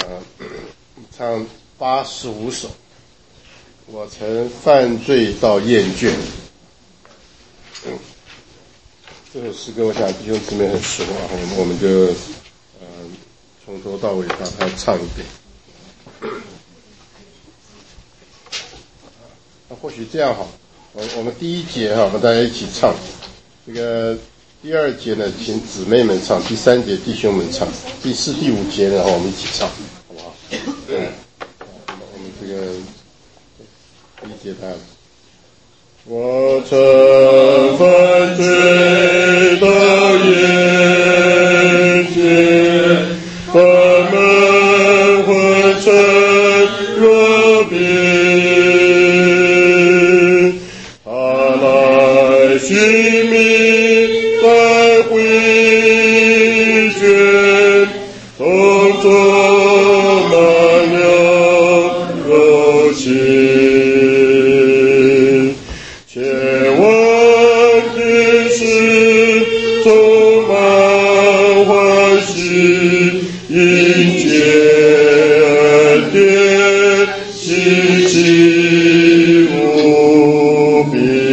唱85首，我曾犯罪到厌倦。这首诗歌我想弟兄姊妹很熟啊，我们就从头到尾把它唱一遍。那或许这样好，我们第一节我们大家一起唱，这个第二节呢请姊妹们唱，第三节弟兄们唱，第四、第五节呢我们一起唱，好不好？我们这个第一节他，我曾犯罪到厌倦，我们昏沉若冰。寻觅在回卷，从中满了柔情，千万的事充满欢喜，迎接恩典，稀奇无比。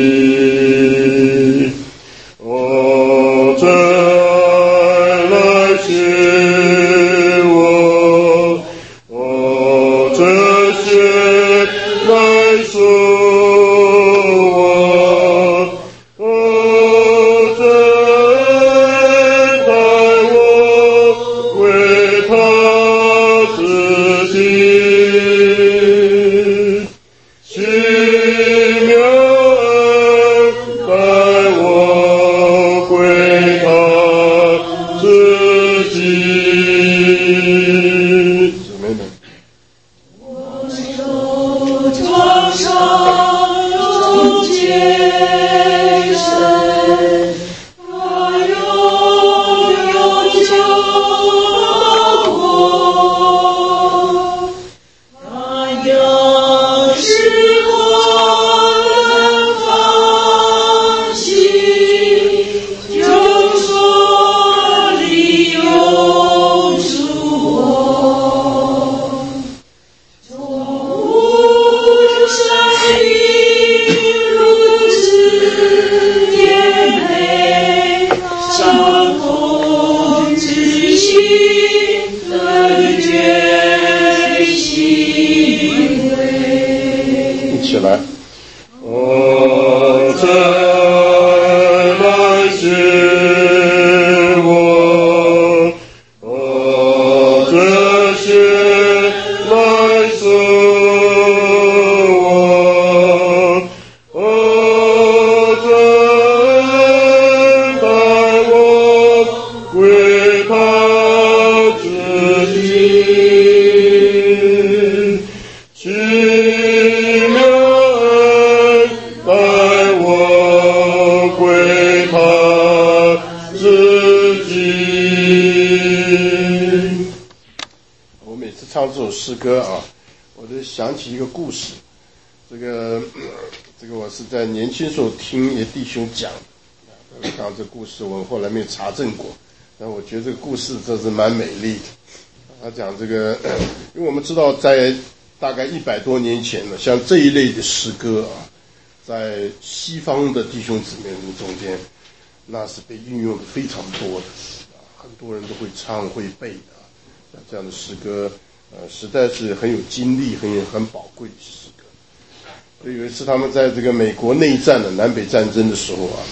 诗歌啊，我就想起一个故事。这个我是在年轻时候听一弟兄讲，当然这故事我后来没有查证过，但我觉得这个故事真是蛮美丽的。他讲这个，因为我们知道在大概100多年前呢，像这一类的诗歌啊，在西方的弟兄姊妹们中间，那是被运用的非常多的，很多人都会唱会背的，像这样的诗歌。实在是很有经历、很宝贵的诗歌。所以有一次他们在这个美国内战的南北战争的时候啊，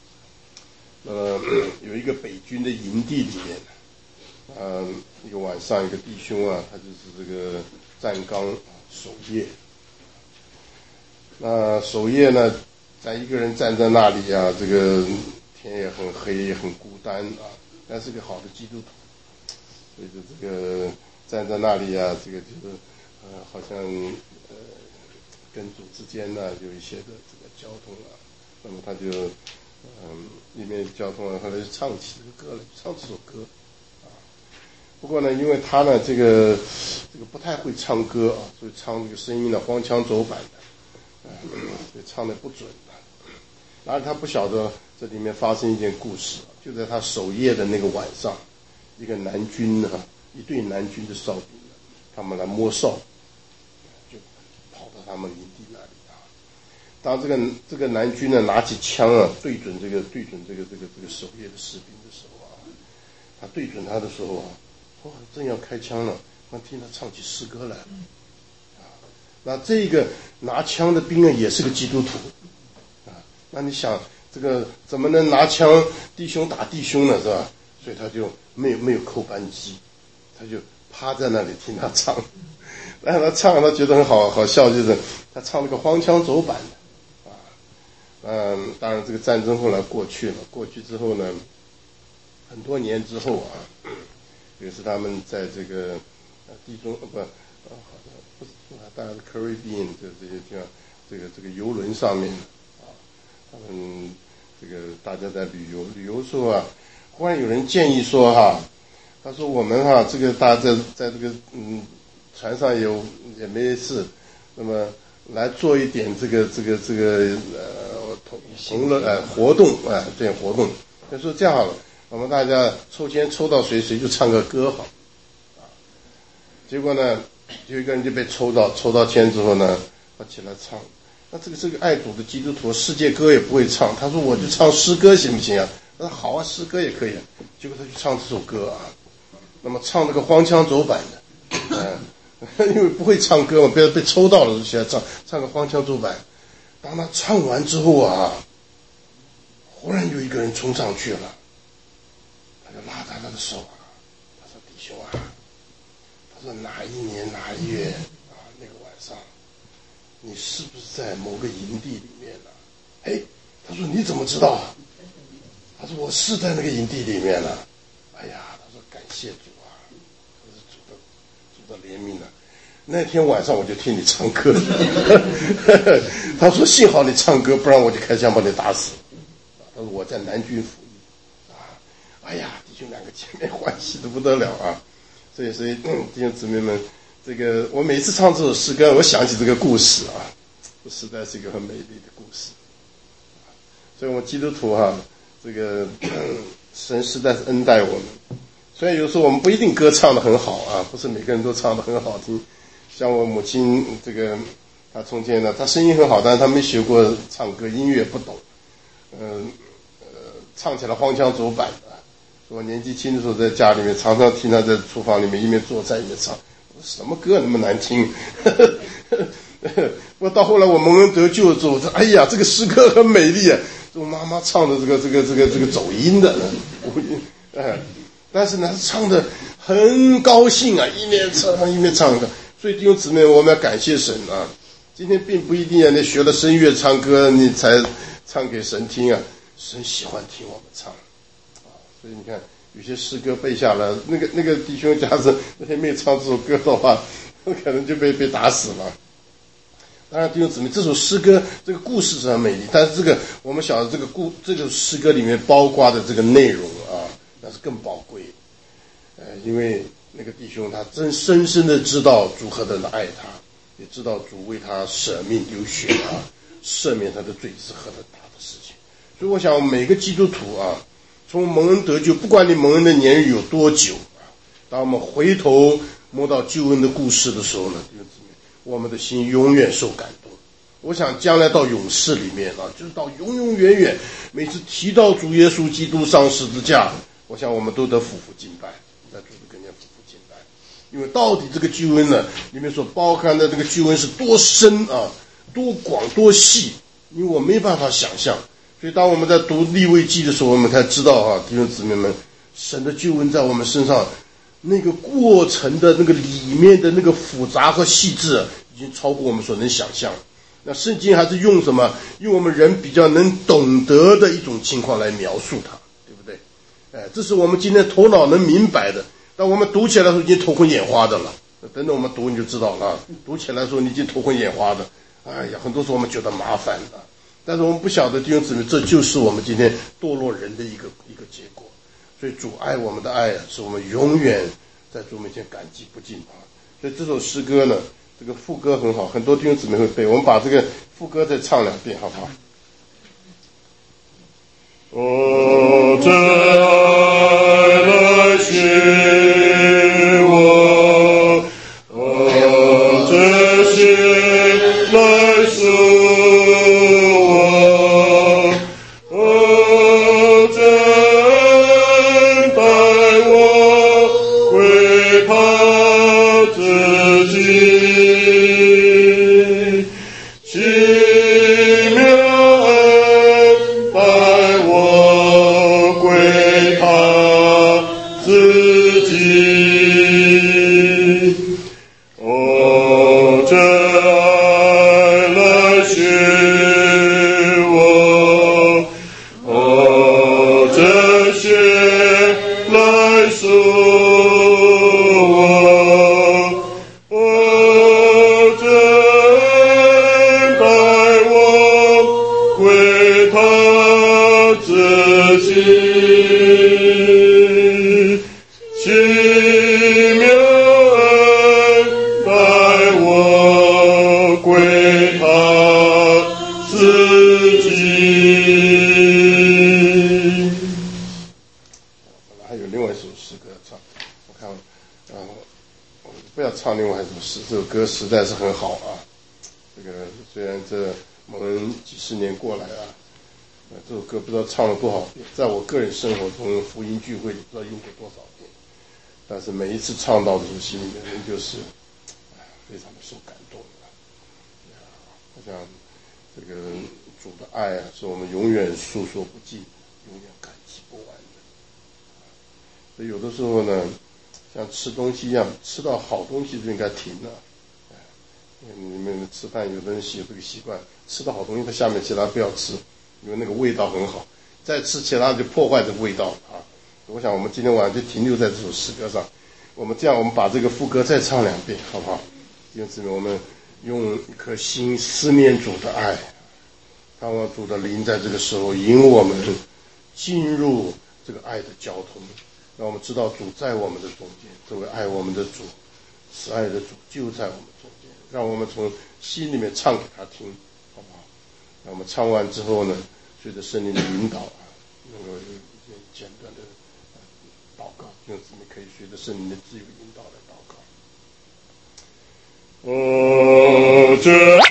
有一个北军的营地里面，一个晚上，一个弟兄啊，他就是这个站岗守夜。那守夜呢，在一个人站在那里啊，这个天也很黑，也很孤单啊，但是个好的基督徒，所以就这个。站在那里啊，这个就是好像跟主之间呢有一些的这个交通啊，那么他就一面交通啊，后来就唱起这个歌来，唱这首歌啊。不过呢，因为他呢这个不太会唱歌啊，所以唱这个声音呢荒腔走板的，所以唱得不准的。然后他不晓得这里面发生一件故事，就在他守夜的那个晚上，一个南军一对南军的哨兵他们来摸哨，就跑到他们营地那里啊。当这个南军呢拿起枪啊，对准这个守夜的士兵的时候啊，他对准他的时候啊，正要开枪了，那听他唱起诗歌来了。那这个拿枪的兵啊，也是个基督徒啊。那你想，这个怎么能拿枪弟兄打弟兄呢，是吧？所以他就没有扣扳机，他就趴在那里听他唱。然后他唱，他觉得很好笑，就是他唱了个荒腔走板的啊。当然这个战争后来过去了，过去之后呢，很多年之后啊，也是他们在这个地中大概是 Caribbean 这些地方，这个游轮上面啊，他们这个大家在旅游的时候啊，忽然有人建议说他说我们这个大家在这个船上也没事，那么来做一点这个同乐活动这样活动，就说这样好了，我们大家抽签抽到谁就唱个歌好啊。结果呢，有一个人就被抽到签之后呢，他起来唱。那这个爱主的基督徒世界歌也不会唱，他说我就唱诗歌行不行啊？他说好啊，诗歌也可以啊。结果他去唱这首歌啊，那么唱这个荒腔走板的，因为不会唱歌嘛，被抽到了就起来唱个荒腔走板。当他唱完之后啊，忽然有一个人冲上去了，他就拉他的手啊，他说弟兄啊，他说哪一年哪一月那个晚上，你是不是在某个营地里面呢？他说你怎么知道啊？他说我是在那个营地里面了。哎呀，他说感谢主啊，这是主的怜悯啊。那天晚上我就听你唱歌，他说幸好你唱歌，不然我就开枪把你打死。他说我在南军服役啊。哎呀，弟兄两个姐妹欢喜的不得了啊。所以弟兄姊妹们，这个我每次唱这首诗歌，我想起这个故事啊，这实在是一个很美丽的故事。所以我们基督徒这个神实在是恩待我们。虽然有时候我们不一定歌唱得很好啊，不是每个人都唱得很好听。像我母亲这个，她从前呢，她声音很好，但是她没学过唱歌，音乐不懂，唱起来荒腔走板的。我年纪轻的时候在家里面，常常听她在厨房里面一面做菜一面唱，什么歌那么难听？我到后来我蒙恩得救之后，我说哎呀，这个诗歌很美丽啊，我妈妈唱的这个走音的，但是呢，唱的很高兴啊，一面唱一面唱的。所以弟兄姊妹，我们要感谢神啊！今天并不一定你学了声乐唱歌，你才唱给神听啊。神喜欢听我们唱啊，所以你看，有些诗歌背下来，那个弟兄假设那天没有唱这首歌的话，可能就被打死了。当然，弟兄姊妹，这首诗歌这个故事是很美丽，但是这个我们晓得这个诗歌里面包括的这个内容啊，那是更宝贵。因为那个弟兄他真深深的知道主何等的爱他，也知道主为他舍命流血赦免他的罪是何等大的事情。所以我想每个基督徒从蒙恩得救，不管你蒙恩的年日有多久当我们回头摸到救恩的故事的时候呢，弟兄姊妹，我们的心永远受感动。我想将来到永世里面就是到永永远远，每次提到主耶稣基督上十字架，我想我们都得俯伏敬拜，在主的跟前俯伏敬拜。因为到底这个救恩呢，里面所包含的这个救恩是多深多广多细，因为我没办法想象。所以当我们在读利未记的时候，我们才知道弟兄姊妹们，神的救恩在我们身上那个过程的那个里面的那个复杂和细致，已经超过我们所能想象。那圣经还是用什么？用我们人比较能懂得的一种情况来描述它，对不对？这是我们今天头脑能明白的。当我们读起来的时候，已经头昏眼花的了。等等我们读你就知道了。读起来的时候，你已经头昏眼花的。哎呀，很多时候我们觉得麻烦的，但是我们不晓得弟兄姊妹，这就是我们今天堕落人的一个结果。所以主爱我们的爱是我们永远在主面前感激不尽所以这首诗歌呢，这个副歌很好，很多弟兄姊妹会背。我们把这个副歌再唱两遍，好不好？真爱的心，我奇妙恩待我归他自己。哦，这爱来寻我，哦，这血来赎我，哦，这爱带我归他自己。奇妙恩待我归他自己。还有另外一首诗歌唱，我看，我不要唱另外一首诗，这首歌实在是很好啊。这个虽然这我们几十年过来啊，这首歌不知道唱了多少遍，在我个人生活中福音聚会里不知道用过多少遍，但是每一次唱到的时候，心里面人就是非常的受感动的。好像这个主的爱啊，是我们永远诉说不尽，永远感激不完的。所以有的时候呢，像吃东西一样，吃到好东西就应该停了。你们吃饭，有的人有这个习惯，吃到好东西，他下面其他不要吃，因为那个味道很好，再吃其他就破坏这个味道啊。我想我们今天晚上就停留在这首诗歌上，我们把这个副歌再唱2遍，好不好？因此我们用一颗心思念主的爱，盼望主的灵在这个时候引我们进入这个爱的交通，让我们知道主在我们的中间，这位爱我们的主，慈爱的主就在我们中间，让我们从心里面唱给他听，好不好？那我们唱完之后呢，随着圣灵的引导啊，能够有一些简短的祷告，用姊妹可以随着圣灵的自由引导来祷告。哦，这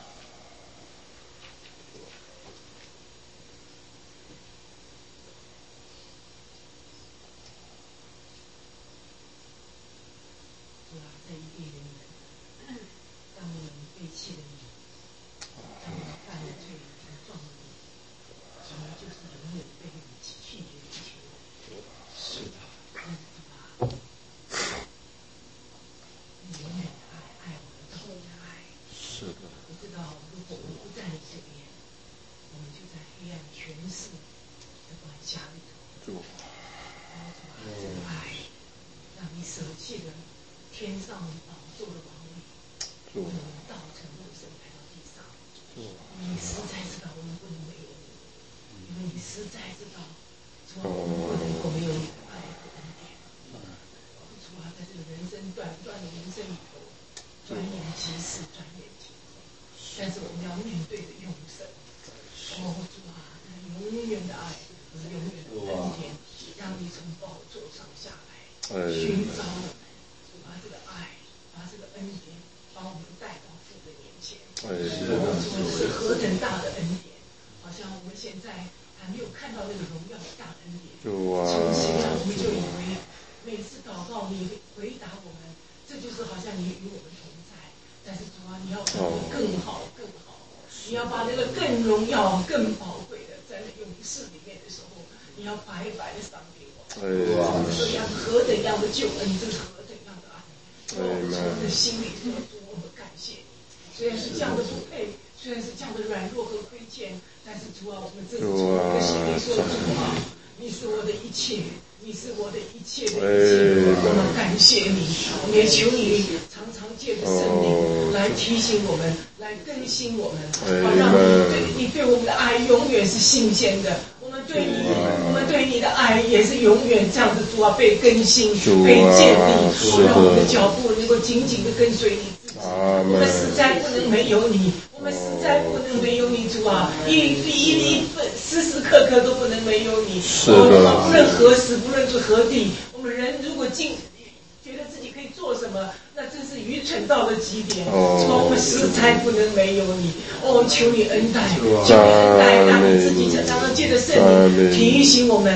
被更新、被建立，让我们的脚步能够紧紧地跟随你自己。我们实在不能没有你，我们实在不能没有你，主啊！时时刻刻都不能没有你。无论何时，无论是何地，我们人如果觉得自己可以做什么，那真是愚蠢到了极点。我们实在不能没有你。求你恩待，求你恩待，让你自己常常借着圣灵提醒我们。你在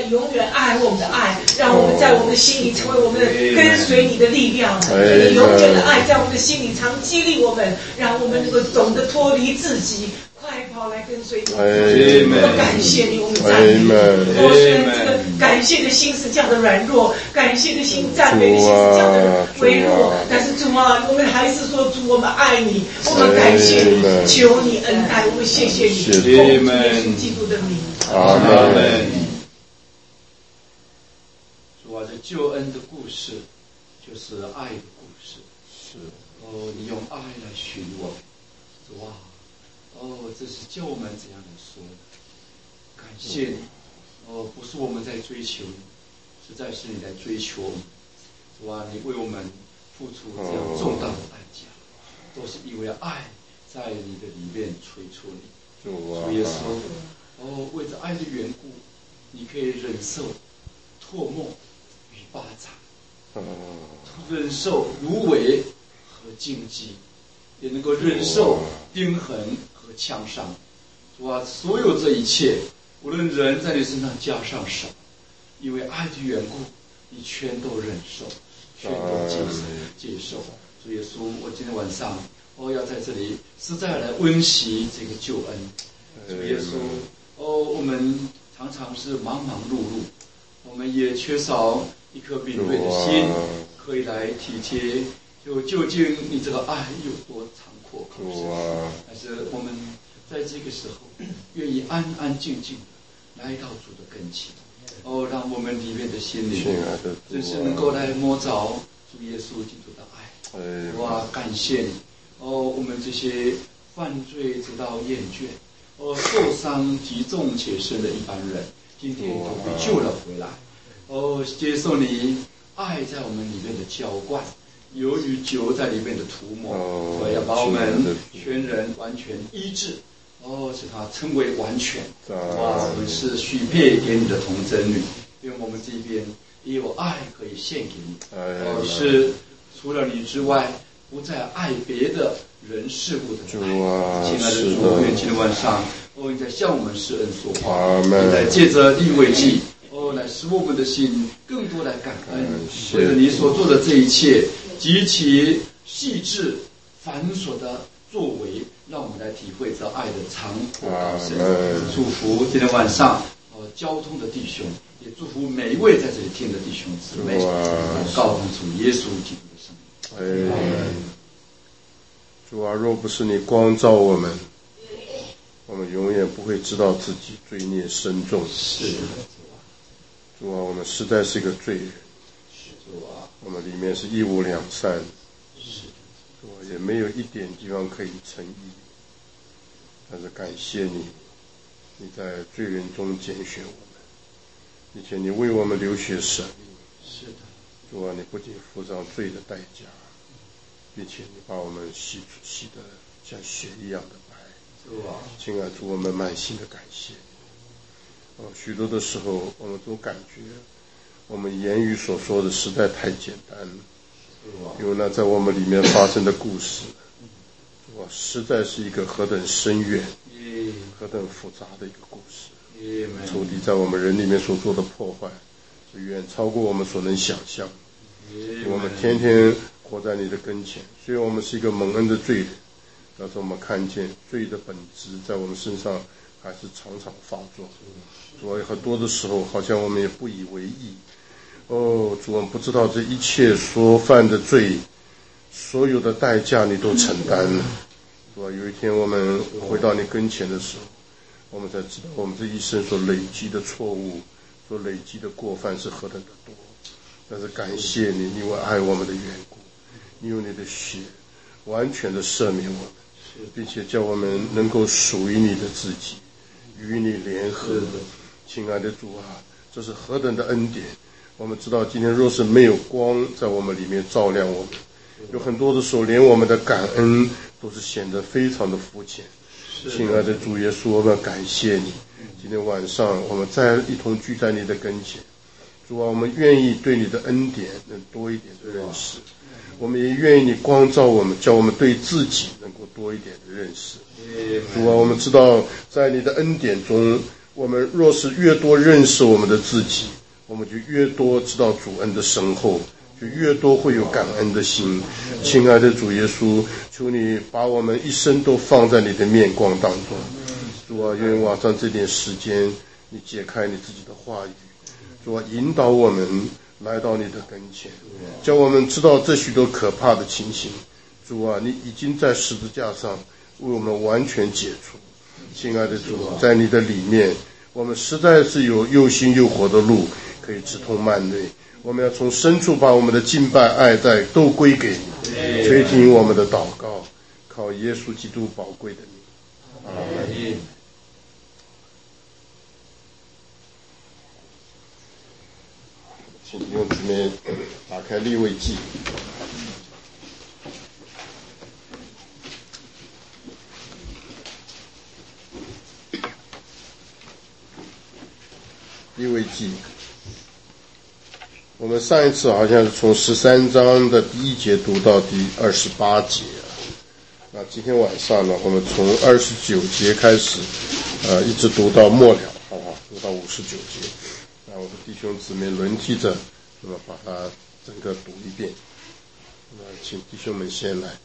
永远爱我们的爱，让我们在我们的心里成为我们的跟随你的力量。你永远的爱在我们的心里常激励我们，让我们能够懂得脱离自己，快跑来跟随你。我感谢你，我们赞美你。虽然这个感谢的心是这样的软弱，感谢的心、赞美的心是这样的微弱，但是主啊，我们还是说主，我们爱你，我们感谢你，求你恩待我们，谢谢你，奉主耶稣基督的名。 阿门。主啊，这救恩的故事就是爱的故事。 是你用爱来寻我们，主啊，这是叫我们怎样来说的？感谢你，不是我们在追求你，实在是你在追求我们。主啊，你为我们付出这样重大的代价，都是因为爱在你的里面催促你。主耶稣，为着爱的缘故，你可以忍受唾沫与巴掌，忍受芦苇和荆棘，也能够忍受钉痕和枪伤。主啊，所有这一切，无论人在你身上加上什么，因为爱的缘故，你全都忍受，全都接受。主耶稣，我今天晚上要在这里实在来温习这个救恩。主耶稣，我们常常是忙忙碌碌，我们也缺少一颗敏锐的心，可以来体贴究竟你这个爱有多长阔高深。但是我们在这个时候愿意安安静静的来到主的跟前，让我们里面的心灵真是能够来摸着主耶稣基督的爱。哇，感谢你！我们这些犯罪直到厌倦，受伤极重且深的一般人，今天都被救了回来。接受你爱在我们里面的浇灌，由于酒在里面的涂抹，要把我们全人完全医治，使他称为完全。哇，我们是许配给你的童贞女，因为我们这边也有爱可以献给你。是除了你之外，不再爱别的人事物的爱。亲爱的主，愿今天晚上，你在向我们施恩说话，你在借着利未记，来使我们的心更多来感恩，为了你所做的这一切极其细致繁琐的作为，让我们来体会这爱的长阔高深。祝福今天晚上交通的弟兄，也祝福每一位在这里听的弟兄姊妹，告诉主耶稣基督的圣名。 主啊，若不是你光照我们，我们永远不会知道自己罪孽深重。 是主啊，我们实在是一个罪人。主啊，我们里面是一无两善。主啊，也没有一点地方可以称义。但是感谢你，你在罪人中拣选我们，并且你为我们流血舍命。 是的， 主啊，你不仅付上罪的代价，并且你把我们洗得像血一样的白。亲爱的主，我们满心的感谢。许多的时候，我们都感觉我们言语所说的实在太简单了，因为那在我们里面发生的故事，实在是一个何等深远、何等复杂的一个故事。仇敌在我们人里面所做的破坏，是远超过我们所能想象。我们天天活在你的跟前，虽然我们是一个蒙恩的罪人，但是我们看见罪的本质在我们身上还是常常发作。所以很多的时候好像我们也不以为意。主，我们不知道这一切所犯的罪，所有的代价你都承担了。有一天我们回到你跟前的时候，我们才知道我们这一生所累积的错误，所累积的过犯是何等的多。但是感谢你，因为爱我们的缘故，你用你的血完全的赦免我们，并且叫我们能够属于你的自己，与你联合。亲爱的主啊，这是何等的恩典！我们知道今天若是没有光在我们里面照亮我们，有很多的时候连我们的感恩都是显得非常的肤浅。亲爱的主耶稣，我们感谢你，今天晚上我们再一同聚在你的跟前。主啊，我们愿意对你的恩典能多一点的认识，我们也愿意你光照我们，叫我们对自己能够多一点的认识。主啊，我们知道在你的恩典中， 我们若是越多认识我们的自己，我们就越多知道主恩的深厚，就越多会有感恩的心。亲爱的主耶稣，求你把我们一生都放在你的面光当中。主啊，愿晚上这点时间，你解开你自己的话语，主啊，引导我们来到你的跟前，叫我们知道这许多可怕的情形。主啊，你已经在十字架上为我们完全解除。亲爱的主，在你的里面，我们实在是有又新又活的路可以直通幔内。我们要从深处把我们的敬拜爱戴都归给你，垂听我们的祷告，靠耶稣基督宝贵的名。阿们。请弟兄姊妹打开利未记。利未记，我们上一次好像是从13章的第1节读到第28节，那今天晚上呢，我们从29节开始，一直读到末了，好不好？读到59节，那我的弟兄姊妹轮替着，那么把它整个读一遍。那请弟兄们先来。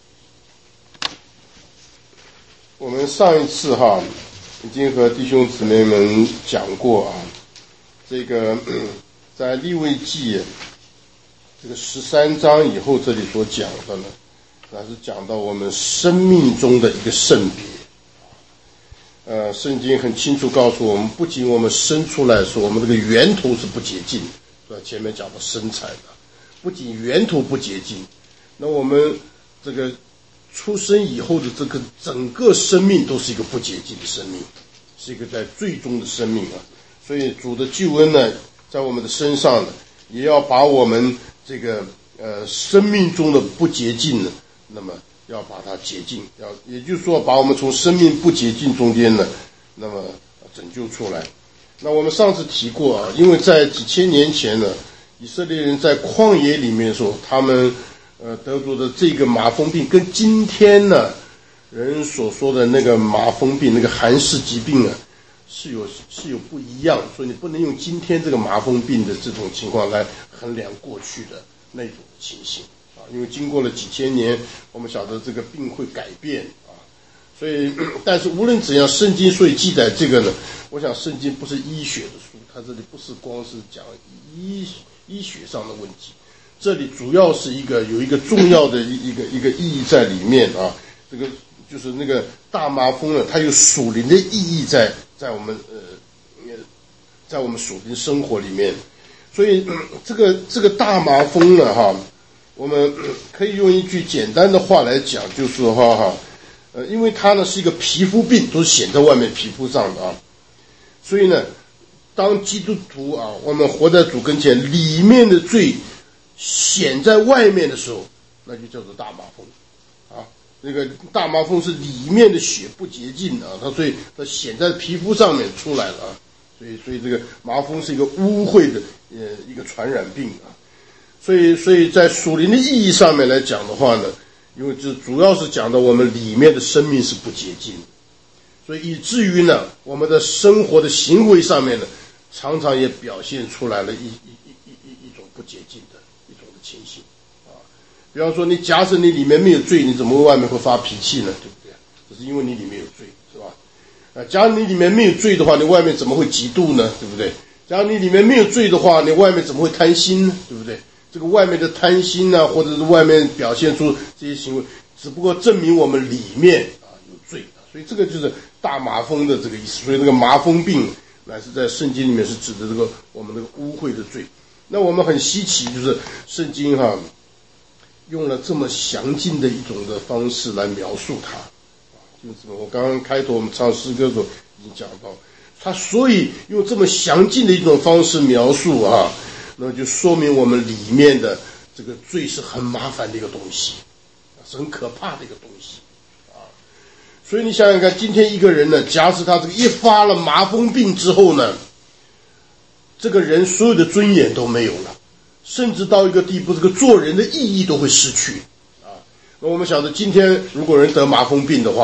我们上一次已经和弟兄姊妹们讲过这个在利未记这个13章以后，这里所讲的呢，那是讲到我们生命中的一个圣别。圣经很清楚告诉我们，不仅我们生出来说我们这个源头是不洁净的，前面讲到生产的，不仅源头不洁净，那我们这个出生以后的这个整个生命都是一个不洁净的生命，是一个在最终的生命所以主的救恩呢，在我们的身上呢，也要把我们这个生命中的不洁净呢，那么要把它洁净，也就是说把我们从生命不洁净中间呢，那么拯救出来。那我们上次提过因为在几千年前呢，以色列人在旷野里面的时候，他们得着的这个麻风病跟今天呢人所说的那个麻风病，那个寒湿疾病是有不一样，所以你不能用今天这个麻风病的这种情况来衡量过去的那种情形因为经过了几千年，我们晓得这个病会改变所以但是无论怎样，圣经所以记载这个呢，我想圣经不是医学的书，它这里不是光是讲医学上的问题，这里主要是有一个重要的一个意义在里面这个就是那个大麻风呢，它有属灵的意义在我们在我们属灵生活里面。所以这个大麻风呢我们可以用一句简单的话来讲，就是说因为它呢是一个皮肤病，都是显在外面皮肤上的所以呢，当基督徒我们活在主跟前，里面的罪显在外面的时候，那就叫做大麻风那个大麻风是里面的血不洁净所以它显在皮肤上面出来了所以这个麻风是一个污秽的一个传染病所以在属灵的意义上面来讲的话呢，因为这主要是讲到我们里面的生命是不洁净，所以以至于呢，我们的生活的行为上面呢，常常也表现出来了一种不洁净的一种的情形比方说，假设你里面没有罪，你怎么外面会发脾气呢？对不对？这是因为你里面有罪，是吧？假如你里面没有罪的话，你外面怎么会嫉妒呢？对不对？假如你里面没有罪的话，你外面怎么会贪心呢？对不对？这个外面的贪心或者是外面表现出这些行为，只不过证明我们里面有罪所以这个就是大麻风的这个意思。所以那个麻风病乃是在圣经里面是指的这个我们这个污秽的罪。那我们很稀奇，就是圣经用了这么详尽的一种的方式来描述它就是我刚刚开头我们唱诗歌的时候已经讲到，它所以用这么详尽的一种方式描述那么就说明我们里面的这个罪是很麻烦的一个东西是很可怕的一个东西所以你想想看，今天一个人呢，假使他这个一发了麻风病之后呢，这个人所有的尊严都没有了，甚至到一个地步，这个做人的意义都会失去那我们晓得今天如果人得麻风病的话呢，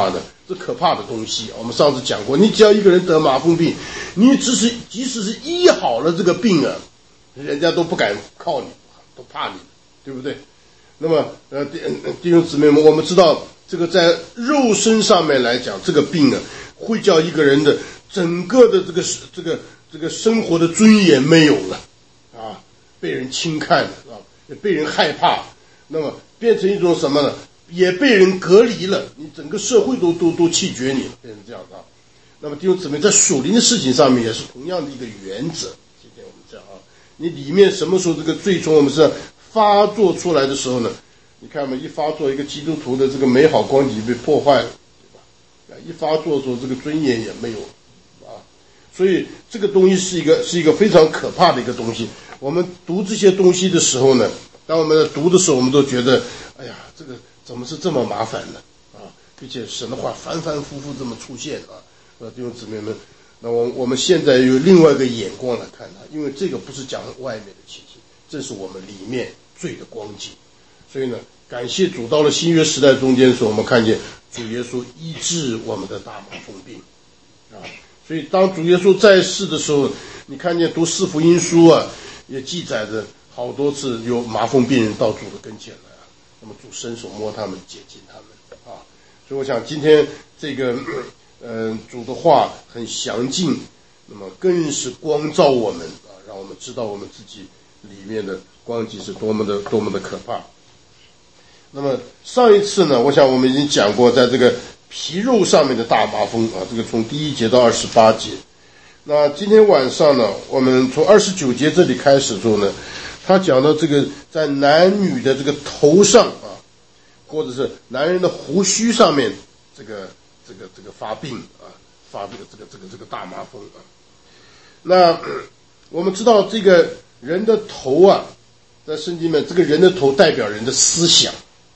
这可怕的东西。我们上次讲过，你只要一个人得麻风病，你即使是医好了这个病啊，人家都不敢靠你，都怕你，对不对？那么弟兄姊妹们，我们知道这个在肉身上面来讲，这个病啊，会叫一个人的整个的这个生活的尊严没有了啊，被人轻看啊，被人害怕，那么变成一种什么呢？也被人隔离了，你整个社会都弃绝你了，变成这样的啊。那么弟兄姊妹，在属灵的事情上面也是同样的一个原则。今天我们讲啊，你里面什么时候这个罪从我们身上发作出来的时候呢？你看嘛，一发作，一个基督徒的这个美好光景被破坏了，对吧？一发作的时候，这个尊严也没有啊。所以这个东西是一个非常可怕的一个东西。我们读这些东西的时候呢，当我们在读的时候，我们都觉得，哎呀，这个怎么是这么麻烦呢？啊，并且神的话反反复复这么出现啊，弟兄姊妹们，那我们现在有另外一个眼光来看它，因为这个不是讲外面的情形，这是我们里面罪的光景。所以呢，感谢主，到了新约时代中间的时候，我们看见主耶稣医治我们的大麻风病啊。所以当主耶稣在世的时候，你看见读四福音书啊，也记载着好多次有麻风病人到主的跟前来啊，那么主伸手摸他们，解禁他们啊。所以我想今天这个主的话很详尽，那么更是光照我们啊，让我们知道我们自己里面的光景是多么的可怕。那么上一次呢，我想我们已经讲过，在这个皮肉上面的大麻风啊，这个从第1节到28节。那今天晚上呢，我们从29节这里开始的时候呢，他讲到这个在男女的这个头上啊，或者是男人的胡须上面，这个发病啊，发这个大麻风啊。那我们知道这个人的头啊，在圣经里面，这个人的头代表人的思想。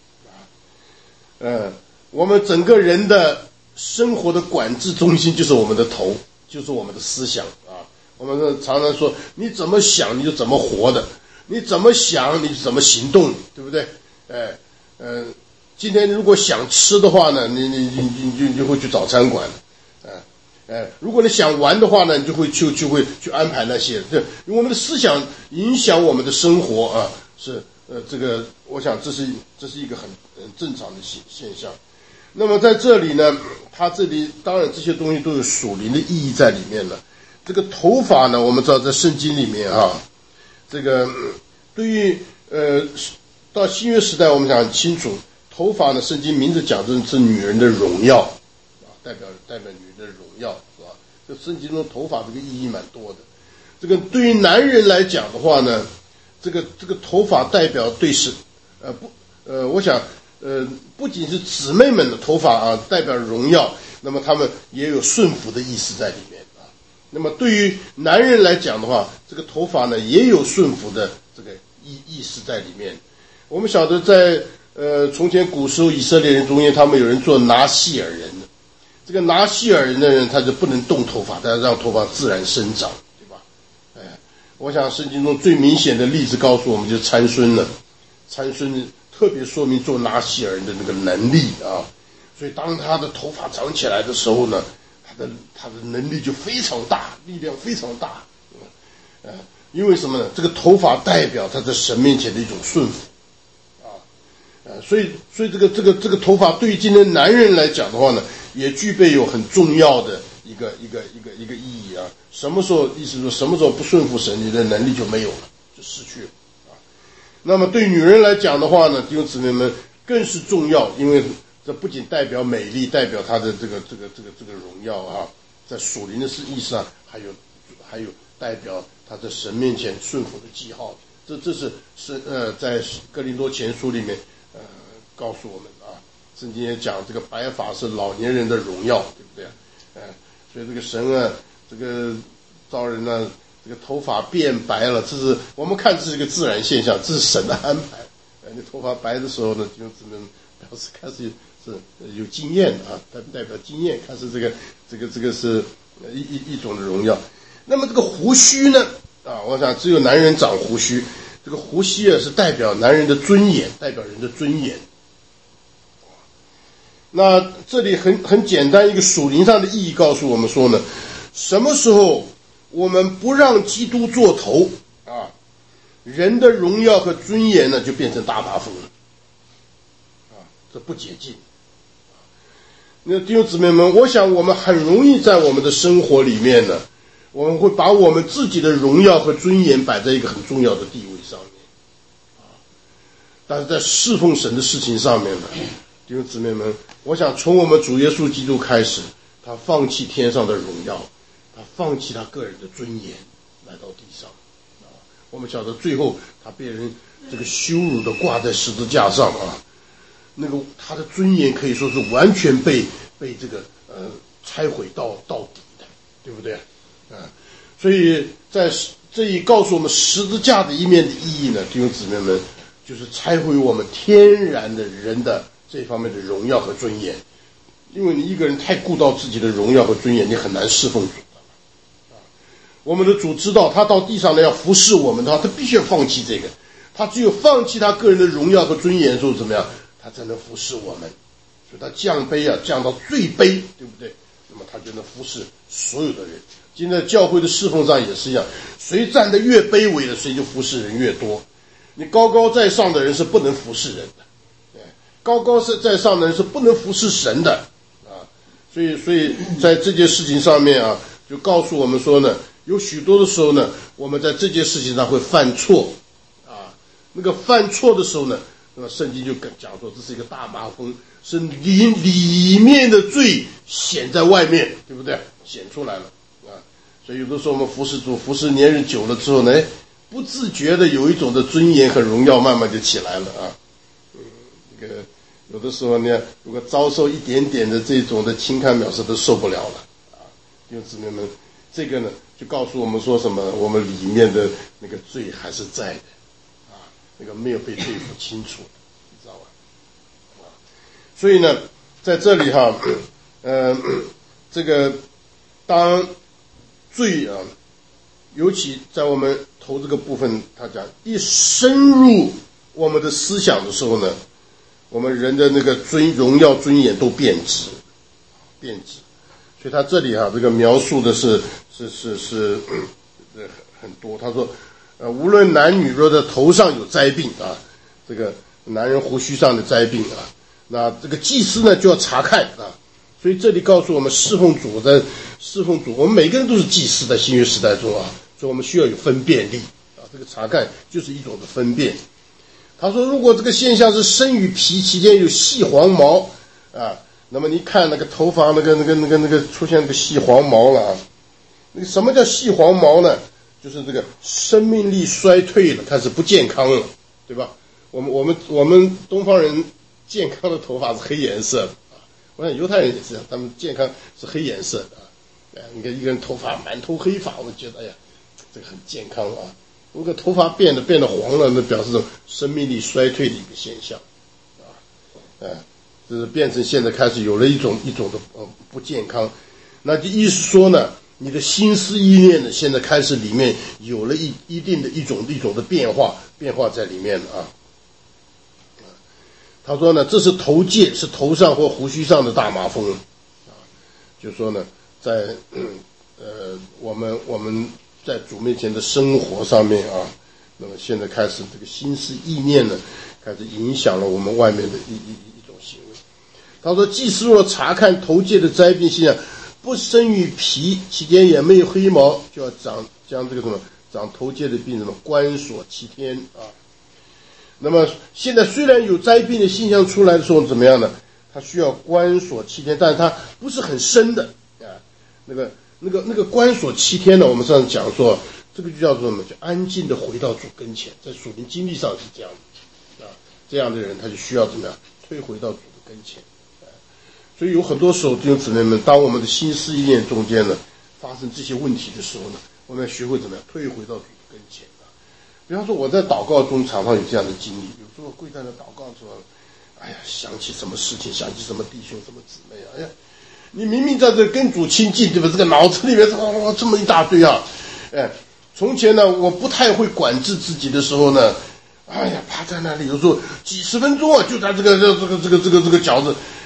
我们整个人的生活的管制中心就是我们的头，就是我们的思想啊。我们常常说，你怎么想你就怎么活的，你怎么想你就怎么行动，对不对？今天如果想吃的话呢，你就会去找餐馆，如果你想玩的话呢，你就会去安排那些。对，因为我们的思想影响我们的生活啊，是这个，我想这是一个很正常的现象。那么在这里呢，它这里当然这些东西都有属灵的意义在里面了。这个头发呢，我们知道在圣经里面啊，这个对于到新约时代，我们讲很清楚，头发呢，圣经名字讲的是女人的荣耀啊，代表女人的荣耀，是吧？这圣经中头发这个意义蛮多的。这个对于男人来讲的话呢，这个头发代表对是我想不仅是姊妹们的头发啊代表荣耀，那么他们也有顺服的意思在里面啊。那么对于男人来讲的话，这个头发呢也有顺服的这个意思在里面。我们晓得在从前古时候以色列人中间，他们有人做拿细耳人的。这个拿细耳人的人，他就不能动头发，他让头发自然生长，对吧？我想圣经中最明显的例子告诉我们就是参孙了。参孙特别说明做拿细耳人的那个能力啊，所以当他的头发长起来的时候呢，他的能力就非常大，力量非常大。因为什么呢？这个头发代表他在神面前的一种顺服啊，所以这个头发对于今天男人来讲的话呢，也具备有很重要的一个意义啊。什么时候意思说什么时候不顺服神，你的能力就没有了，就失去了啊。那么对女人来讲的话呢，弟兄姊妹们更是重要，因为这不仅代表美丽，代表她的这个荣耀啊，在属灵的意义上还有代表他在神面前顺服的记号。这是在哥林多前书里面告诉我们啊，圣经也讲这个白发是老年人的荣耀，对不对？所以这个神啊，这个造人呢，这个头发变白了，这是我们看这是一个自然现象，这是神的安排。你头发白的时候呢，就只能表示开始是有经验啊，代表经验，开始这个是一种的荣耀。那么这个胡须呢？我想只有男人长胡须，这个胡须是代表男人的尊严，代表人的尊严。 那这里很简单，一个属灵上的意义告诉我们说呢，什么时候我们不让基督做头啊，人的荣耀和尊严呢就变成大麻风了啊，这不解禁。那弟兄姊妹们，我想我们很容易在我们的生活里面呢，我们会把我们自己的荣耀和尊严摆在一个很重要的地位上面啊，但是在侍奉神的事情上面呢，弟兄姊妹们，我想从我们主耶稣基督开始，他放弃天上的荣耀，他放弃他个人的尊严来到地上啊，我们晓得最后他被人这个羞辱的挂在十字架上啊，那个他的尊严可以说是完全被这个拆毁到底的，对不对啊？所以在这里告诉我们十字架的一面的意义呢，弟兄姊妹们，就是拆毁我们天然的人的这方面的荣耀和尊严。因为你一个人太顾到自己的荣耀和尊严，你很难侍奉主的。我们的主知道他到地上来要服侍我们的话，他必须要放弃这个，他只有放弃他个人的荣耀和尊严的时候怎么样，他才能服侍我们。所以他降卑啊，降到最卑，对不对？那么他就能服侍所有的人。今天教会的侍奉上也是一样，谁站得越卑微的，谁就服侍人越多。你高高在上的人是不能服侍人的，高高在上的人是不能服侍神的啊。所以在这件事情上面啊，就告诉我们说呢，有许多的时候呢，我们在这件事情上会犯错啊。那个犯错的时候呢，那么圣经就讲说这是一个大麻风，是里面的罪显在外面，对不对？显出来了啊。所以有的时候我们服侍主服侍年日久了之后呢，不自觉的有一种的尊严和荣耀慢慢就起来了啊。这个有的时候呢，如果遭受一点点的这种的轻看藐视都受不了了啊。弟兄姊妹们，这个呢就告诉我们说什么？我们里面的那个罪还是在的啊，那个没有被对付清楚，你知道吧？啊，所以呢，在这里哈，这个当罪啊，尤其在我们头这个部分，他讲一深入我们的思想的时候呢，我们人的那个荣耀尊严都变质。所以他这里这个描述的是很多。他说，无论男女若在头上有灾病啊，这个男人胡须上的灾病啊，那这个祭司呢就要查看啊。所以这里告诉我们，侍奉主，我们每个人都是祭司在新约时代中啊，所以我们需要有分辨力啊。这个查看就是一种的分辨。他说，如果这个现象是生与皮期间有细黄毛啊，那么你看那个头发那个出现那个细黄毛了啊。那个什么叫细黄毛呢？就是这个生命力衰退了，开始不健康了，对吧？我们东方人健康的头发是黑颜色的啊，我想犹太人也是这样，他们健康是黑颜色的啊。你看一个人头发满头黑发，我觉得哎呀，这个很健康啊。如果头发变得黄了，那表示生命力衰退的一个现象啊，就是变成现在开始有了一种的不健康。那就意思说呢，你的心思意念呢，现在开始里面有了一定的一种的变化在里面啊。他说呢，这是头戒，是头上或胡须上的大麻风啊。就是说呢，在我们在主面前的生活上面啊，那么现在开始这个心思意念呢，开始影响了我们外面的一种行为。他说，祭司若查看头戒的灾病现象，不生于皮，期间也没有黑毛，就要将这个什么长头戒的病什么关锁7天啊。那么现在虽然有灾病的现象出来的时候怎么样呢？他需要关锁7天，但是它不是很深的啊。那个关锁7天呢，我们上次讲说，这个就叫做什么？就安静的回到主跟前，在属灵经历上是这样的啊。这样的人他就需要怎么样？退回到主的跟前啊。所以有很多时候，弟兄姊妹们，当我们的心思意念中间呢发生这些问题的时候呢，我们要学会怎么样退回到主的跟前啊。比方说我在祷告中常常有这样的经历，有时候跪在那祷告的时候，哎呀，想起什么事情，想起什么弟兄什么姊妹啊，哎呀，你明明在这跟主亲近，对吧？这个脑子里面这么一大堆啊，哎，从前呢，我不太会管制自己的时候呢，哎呀，趴在那里，有时候几十分钟啊，就在这个饺子，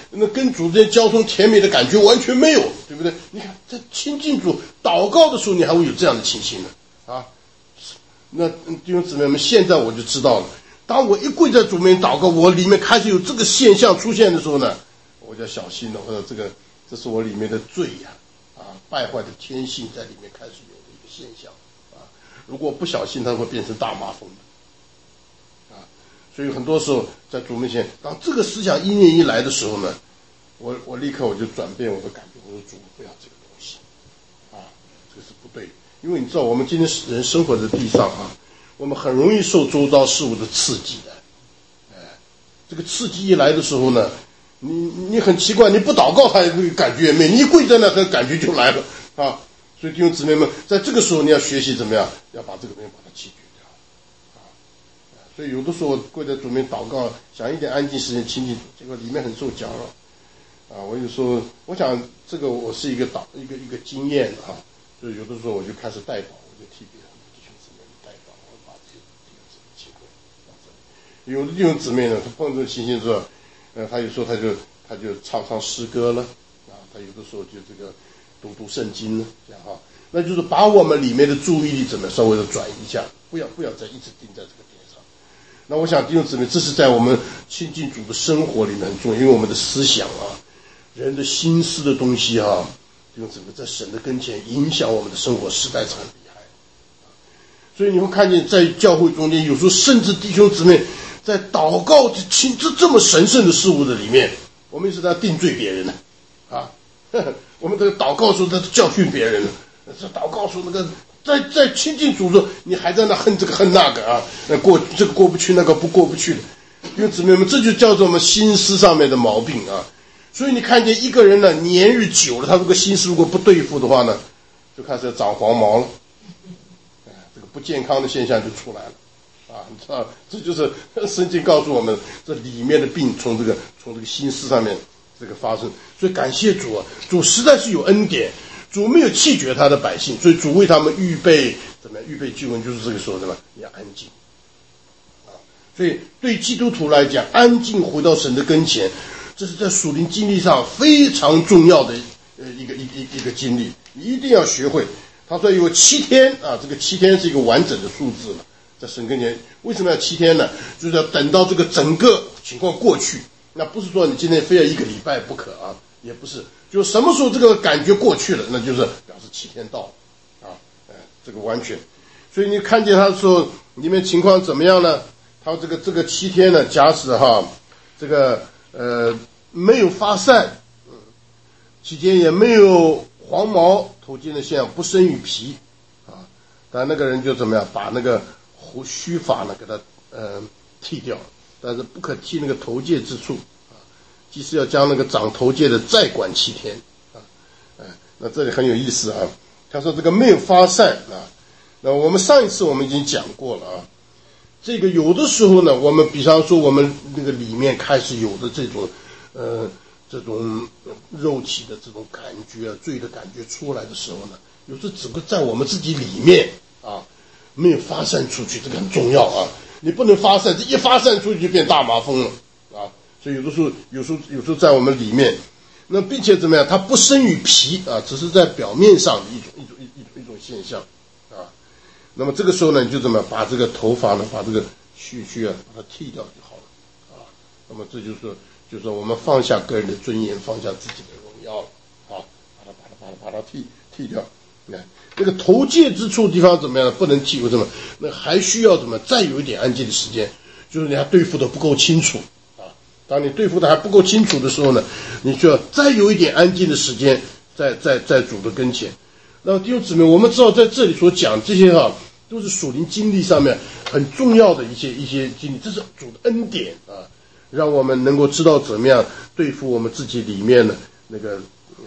那跟主之间交通甜美的感觉完全没有，对不对？你看在亲近主祷告的时候，你还会有这样的情形呢啊？那弟兄姊妹们，现在我就知道了，当我一跪在主面祷告，我里面开始有这个现象出现的时候呢，我就要小心了，或者这是我里面的罪呀，败坏的天性在里面开始有的一个现象啊。如果不小心，它会变成大麻风的啊。所以很多时候在主面前，当这个思想意念一来的时候呢，我立刻我就转变我的感觉，我说主不要这个东西啊，这个是不对的。因为你知道我们今天人生活在地上啊，我们很容易受周遭事物的刺激的，这个刺激一来的时候呢，你很奇怪，你不祷告它这个感觉也没，你一跪在那，它感觉就来了啊。所以弟兄姊妹们，在这个时候你要学习怎么样，要把这个东西把它弃绝掉啊。所以有的时候我跪在主面祷告，想一点安静时间亲近，结果里面很受搅扰啊。我有时候我想这个我是一个经验啊。所以有的时候我就开始代祷，我就替别人弟兄姊妹代祷，我把这些弟兄姊妹请回到这里。有的弟兄姊妹呢，他碰这个情形之后，他有时候他就唱诗歌了啊，他有的时候就这个读圣经了，这样哈，那就是把我们里面的注意力怎么稍微的转移一下，不要再一直盯在这个点上。那我想弟兄姊妹，这是在我们亲近主的生活里面很重要，因为我们的思想啊，人的心思的东西啊。用整个在神的跟前影响我们的生活，实在是很厉害。所以你会看见在教会中间，有时候甚至弟兄姊妹在祷告这么神圣的事物的里面，我们一直在定罪别人呢啊。我们这个祷告时候在教训别人，这祷告时候那个在亲近主的时候，你还在那恨这个恨那个啊，这个过不去，那个过不去的。因为姊妹们，这就叫做我们心思上面的毛病啊。所以你看见一个人呢，年日久了，他这个心思如果不对付的话呢，就开始要长黄毛了，这个不健康的现象就出来了啊！你知道，这就是圣经告诉我们，这里面的病从这个心思上面这个发生。所以感谢主啊，主实在是有恩典，主没有弃绝他的百姓，所以主为他们预备怎么样？预备救恩，就是这个时候对吧？你要安静啊！所以对基督徒来讲，安静回到神的跟前。这是在属灵经历上非常重要的一个经历，你一定要学会。他说有7天啊，这个7天是一个完整的数字了，在神跟前。为什么要7天呢？就是要等到这个整个情况过去。那不是说你今天非要1个礼拜不可啊，也不是，就什么时候这个感觉过去了，那就是表示7天到了啊，这个完全。所以你看见他的时候，里面情况怎么样呢？他这个7天呢，假使哈这个没有发散，期间也没有黄毛头巾的现象，不生于皮啊。但那个人就怎么样，把那个须发呢给他剃掉，但是不可剃那个头戒之处啊。即是要将那个长头戒的再管7天啊。那这里很有意思啊。他说这个没有发散啊。那我们上一次我们已经讲过了啊。这个有的时候呢，我们比方说我们那个里面开始有的这种肉体的这种感觉啊，罪的感觉出来的时候呢，有时候只会在我们自己里面啊，没有发散出去，这个很重要啊。你不能发散，这一发散出去就变大麻风了啊。所以有时候在我们里面，那并且怎么样，它不生于皮啊，只是在表面上的一种现象啊。那么这个时候呢，你就怎么把这个头发呢，把这个须啊，把它剃掉就好了啊。那么这就是说我们放下个人的尊严，放下自己的荣耀了啊，把它剃掉。那个头戒之处地方怎么样呢？不能剃，为什么？那还需要怎么再有一点安静的时间，就是你还对付的不够清楚啊。当你对付的还不够清楚的时候呢，你就要再有一点安静的时间，在主的跟前。那么弟兄姊妹，我们知道在这里所讲这些都是属灵经历上面很重要的一些经历，这是主的恩典啊，让我们能够知道怎么样对付我们自己里面的那个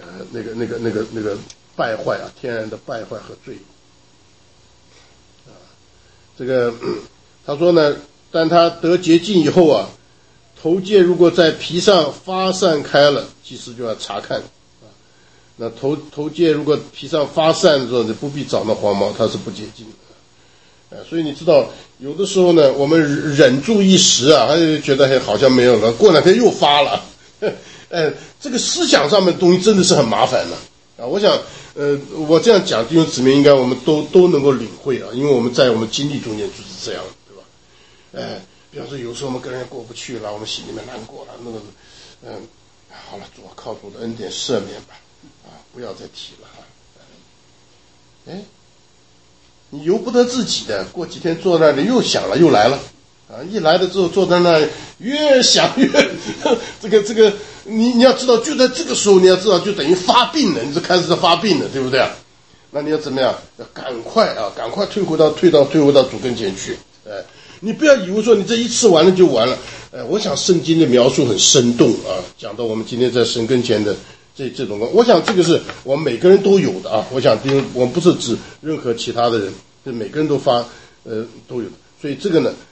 败坏啊，天然的败坏和罪啊。这个他说呢，但他得洁净以后啊，头戒如果在皮上发散开了，祭司就要查看啊。那头戒如果皮上发散的时候，你不必长那黄毛，它是不洁净的。所以你知道，有的时候呢，我们忍住一时啊，还觉得好像没有了，过两天又发了， 这个思想上面的东西真的是很麻烦的啊。我想，我这样讲弟兄姊妹应该我们都能够领会啊，因为我们在我们经历中间就是这样，对吧？比方说有时候我们跟人过不去了，我们心里面难过了，那个，好了，主靠主的恩典赦免吧，啊，不要再提了啊。你由不得自己的，过几天坐那里又想了又来了，啊，一来了之后坐在那里越想越这个，你要知道，就在这个时候你要知道，就等于发病了，你就开始发病了，对不对啊？那你要怎么样？要赶快退回到主跟前去，你不要以为说你这一次完了就完了，我想圣经的描述很生动啊，讲到我们今天在神跟前的这种，我想这个是我们每个人都有的啊。我想，因为我们不是指任何其他的人，是每个人都都有的。所以这个呢，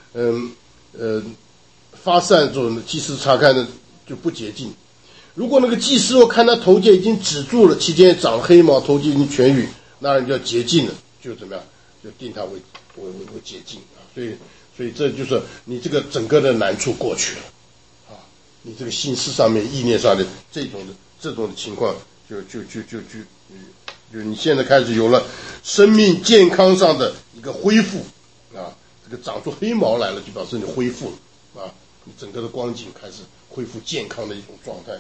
发散这种祭司查看的就不洁净。如果那个祭司看他头巾已经止住了，期间长黑毛，头巾已经痊愈，那人就要洁净了，就怎么样？就定他为洁净啊。所以这就是你这个整个的难处过去了啊，你这个心思上面、意念上的这种的情况，就你现在开始有了生命健康上的一个恢复啊，这个长出黑毛来了，就表示你恢复了啊，你整个的光景开始恢复健康的一种状态。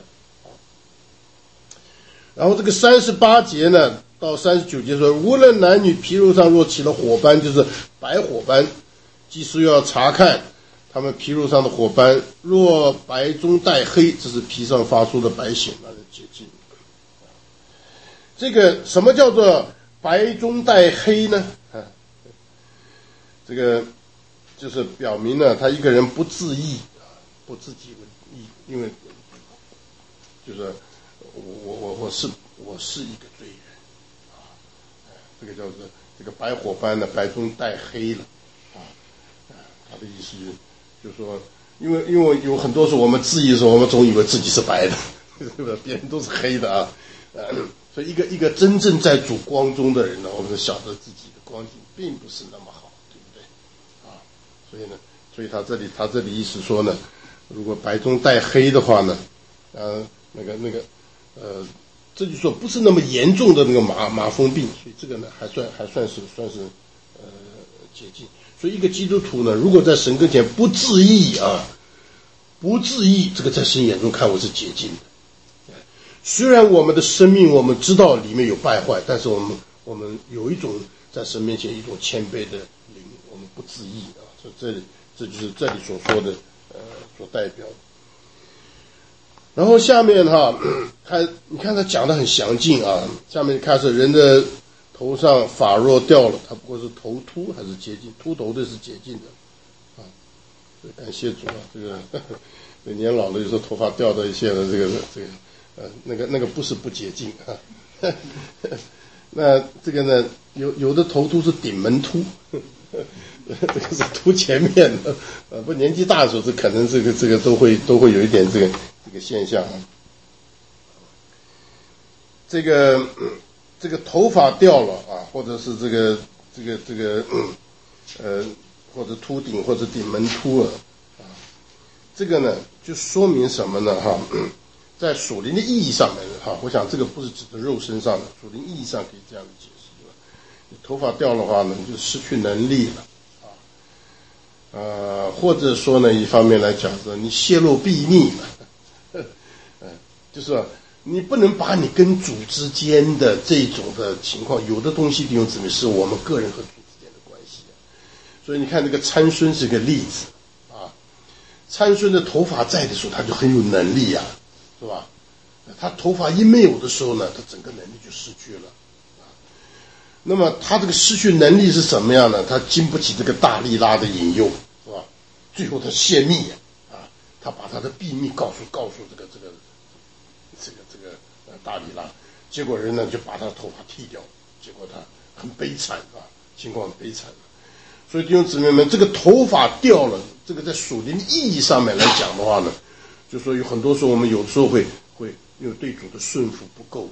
然后这个38节呢到39节说，无论男女皮肉上若起了火斑，就是白火斑，祭司又要查看他们皮肉上的火斑，若白中带黑，这是皮上发出的白癣，那就洁净。这个什么叫做白中带黑呢？这个就是表明呢，他一个人不自义，不自己为义，因为就是我是一个罪人啊，这个叫做这个白火斑呢，白中带黑了啊，他的意思就是说，因为有很多时候我们自义的时候，我们总以为自己是白的，对吧？别人都是黑的啊，所以一个真正在主光中的人呢，我们晓得自己的光景并不是那么好，对不对？啊，所以他这里意思说呢，如果白中带黑的话呢，这就说不是那么严重的那个麻风病，所以这个呢还算是洁净。所以一个基督徒呢，如果在神跟前不自义，这个在神眼中看我是洁净的。虽然我们的生命我们知道里面有败坏，但是我们有一种在神面前一种谦卑的灵，我们不自义啊。这就是这里所说的所代表的。然后下面你看他讲得很详尽啊。下面开始人的头上发若掉了，他不过是头秃还是洁净？秃头的是洁净的啊。感谢主啊，这个年老了有时候头发掉的一些的那个不是不洁净啊。那这个呢，有的头秃是顶门秃，这个是秃前面的不年纪大的时候，这可能这个都会有一点这个现象啊。这个头发掉了啊，或者是或者秃顶或者顶门秃了啊，这个呢就说明什么呢在属灵的意义上面我想这个不是指的肉身上的，属灵意义上可以这样的解释，对吧？你头发掉的话呢，就失去能力了或者说呢，一方面来讲说你泄露秘密了，就是说你不能把你跟主之间的这种的情况，有的东西弟兄姊妹是我们个人和主之间的关系所以你看这个参孙是个例子参孙的头发在的时候，他就很有能力是吧？他头发一没有的时候呢，他整个能力就失去了那么他这个失去能力是什么样呢？他经不起这个大利拉的引诱，是吧？最后他泄密他把他的秘密告诉这个大利拉，结果人呢就把他的头发剃掉，结果他很悲惨情况很悲惨所以弟兄姊妹们，这个头发掉了，这个在属灵意义上面来讲的话呢，就说有很多时候我们有时候会因为对主的顺服不够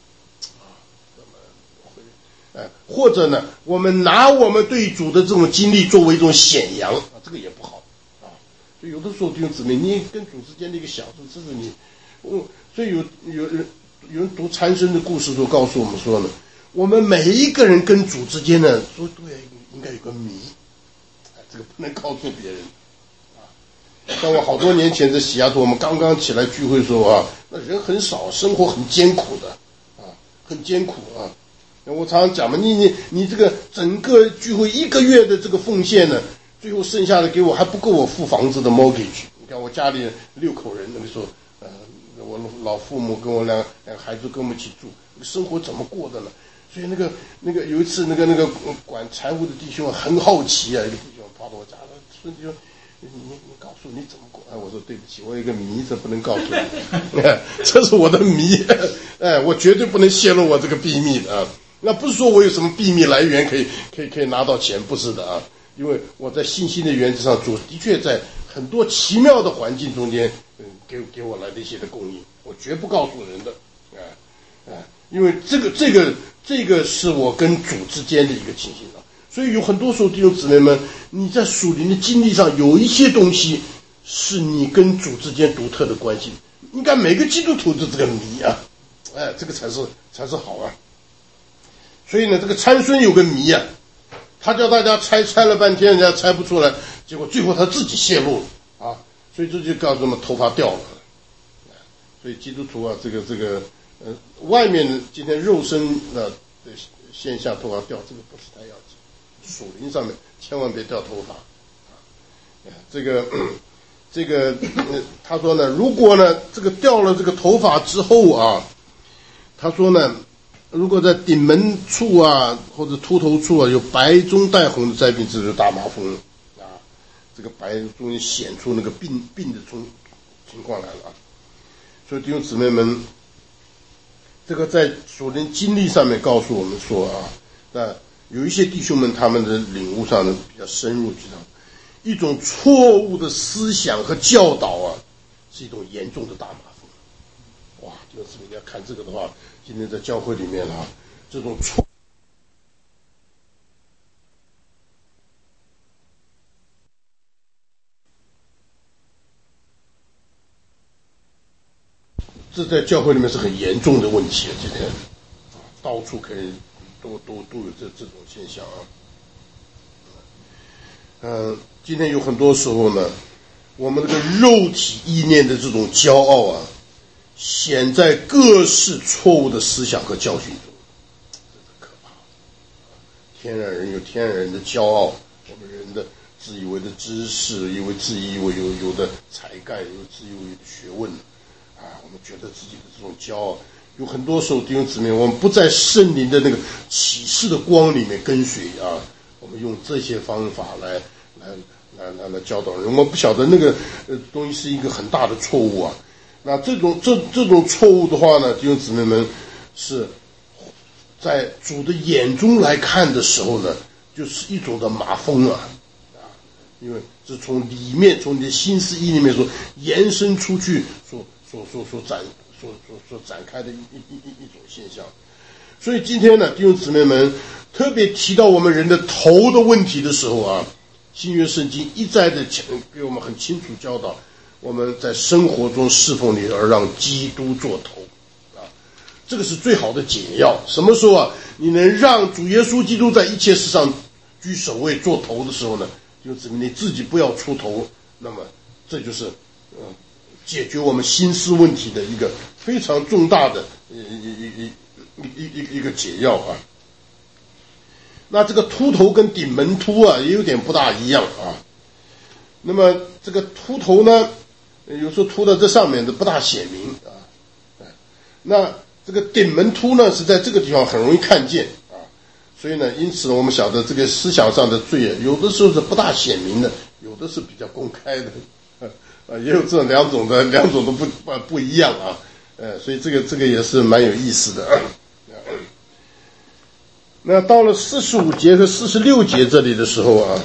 或者呢我们拿我们对主的这种经历作为一种显扬这个也不好就有的时候弟兄姊妹，你跟主之间的一个小事，这是所以有人读参孙的故事都告诉我们说呢，我们每一个人跟主之间呢，都应该有个谜，这个不能告诉别人。像我好多年前在西雅图，我们刚刚起来聚会的时候啊，那人很少，生活很艰苦的很艰苦啊。我常常讲嘛，你这个整个聚会1个月的这个奉献呢，最后剩下的给我还不够我付房子的 mortgage。你看我家里6口人，那个时候我老父母跟我两个孩子跟我们一起住，生活怎么过的呢？所以那个有一次那个管财务的弟兄很好奇啊，一个弟兄跑到我家了，孙弟兄。你告诉你怎么过？我说对不起，我有一个谜，这不能告诉你，这是我的谜，我绝对不能泄露我这个秘密的啊。那不是说我有什么秘密来源可以拿到钱，不是的啊。因为我在信心的原则上，主的确在很多奇妙的环境中间，给我来的一些的供应，我绝不告诉人的，因为这个是我跟主之间的一个情形啊。所以有很多时候弟兄姊妹们，你在属灵的经历上有一些东西是你跟主之间独特的关系，应该每个基督徒都这个谜啊，这个才是好啊。所以呢，这个参孙有个谜啊，他叫大家猜了半天，人家猜不出来，结果最后他自己泄露了啊，所以这就告诉我们头发掉了。所以基督徒啊，这个外面今天肉身的现象头发掉，这个不是太要紧。属灵上面千万别掉头发，这个他说呢，如果呢这个掉了这个头发之后啊，他说呢，如果在顶门处啊或者秃头处啊有白中带红的灾病，这就是大麻风啊，这个白终于显出那个病的情况来了啊。所以弟兄姊妹们，这个在属灵经历上面告诉我们说啊，那有一些弟兄们他们的领悟上呢比较深入，知道一种错误的思想和教导啊，是一种严重的大麻风。哇，弟兄姊妹要看这个的话，今天在教会里面啊，这种错这在教会里面是很严重的问题，今天到处可以都有这种现象啊。今天有很多时候呢，我们这个肉体意念的这种骄傲啊，显在各式错误的思想和教训中，这是可怕。天然人有天然人的骄傲，我们人的自以为的知识，自以为有的才干，自以为的学问啊，我们觉得自己的这种骄傲。有很多时候弟兄姊妹，我们不在圣灵的那个启示的光里面跟随啊，我们用这些方法来教导人，我们不晓得那个东西是一个很大的错误啊。那这种错误的话呢，弟兄姊妹们，是在主的眼中来看的时候呢，就是一种的麻风啊，因为是从里面从你的心思意里面所延伸出去所展开的一种现象。所以今天呢，弟兄姊妹们特别提到我们人的头的问题的时候啊，新约圣经一再的给我们很清楚教导，我们在生活中侍奉你而让基督做头啊，这个是最好的解药。什么时候啊，你能让主耶稣基督在一切事上居首位做头的时候呢，就指明你自己不要出头，那么这就是解决我们心思问题的一个非常重大的一个解药啊。那这个秃头跟顶门秃啊也有点不大一样啊。那么这个秃头呢，有时候秃到这上面的不大显明啊。那这个顶门秃呢是在这个地方很容易看见啊。所以呢，因此我们晓得这个思想上的罪有的时候是不大显明的，有的是比较公开的。也有这两种都不一样啊，所以这个也是蛮有意思的。那到了45节和46节这里的时候啊，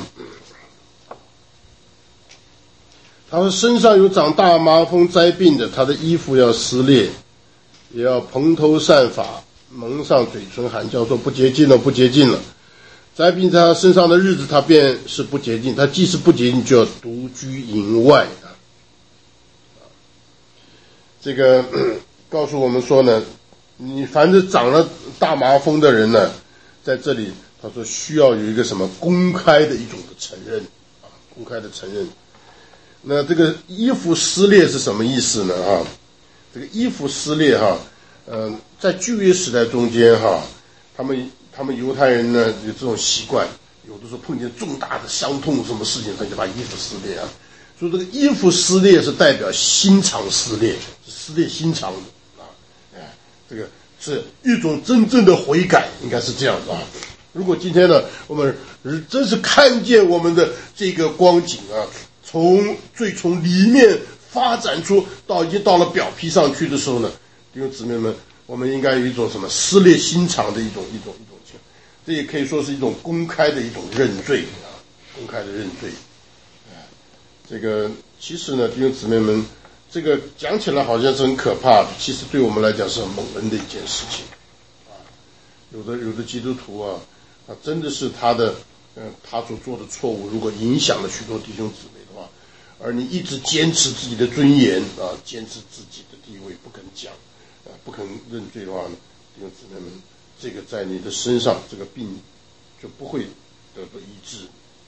他说身上有长大麻风灾病的，他的衣服要撕裂，也要蓬头散发，蒙上嘴唇，喊叫说不洁净了，不洁净了。灾病在他身上的日子，他便是不洁净，他既是不洁净，就要独居营外。 这个告诉我们说呢，你凡是长了大麻风的人呢，在这里他说需要有一个什么公开的一种的承认啊，公开的承认。那这个衣服撕裂是什么意思呢？啊，这个衣服撕裂哈，在旧约时代中间哈，他们犹太人呢有这种习惯，有的时候碰见重大的伤痛什么事情，他就把衣服撕裂啊。所以这个衣服撕裂是代表心肠撕裂，是撕裂心肠的啊，这个是一种真正的悔改，应该是这样的啊。如果今天呢，我们真是看见我们的这个光景啊，从里面发展出到已经到了表皮上去的时候呢，弟兄姊妹们，我们应该有一种什么撕裂心肠的一种情，这也可以说是一种公开的一种认罪啊，公开的认罪。这个其实呢，弟兄姊妹们，这个讲起来好像是很可怕的，其实对我们来讲是很蒙恩的一件事情啊。有的基督徒啊，真的是他所做的错误，如果影响了许多弟兄姊妹的话，而你一直坚持自己的尊严啊，坚持自己的地位，不肯讲不肯认罪的话呢，弟兄姊妹们，这个在你的身上这个病就不会得到医治。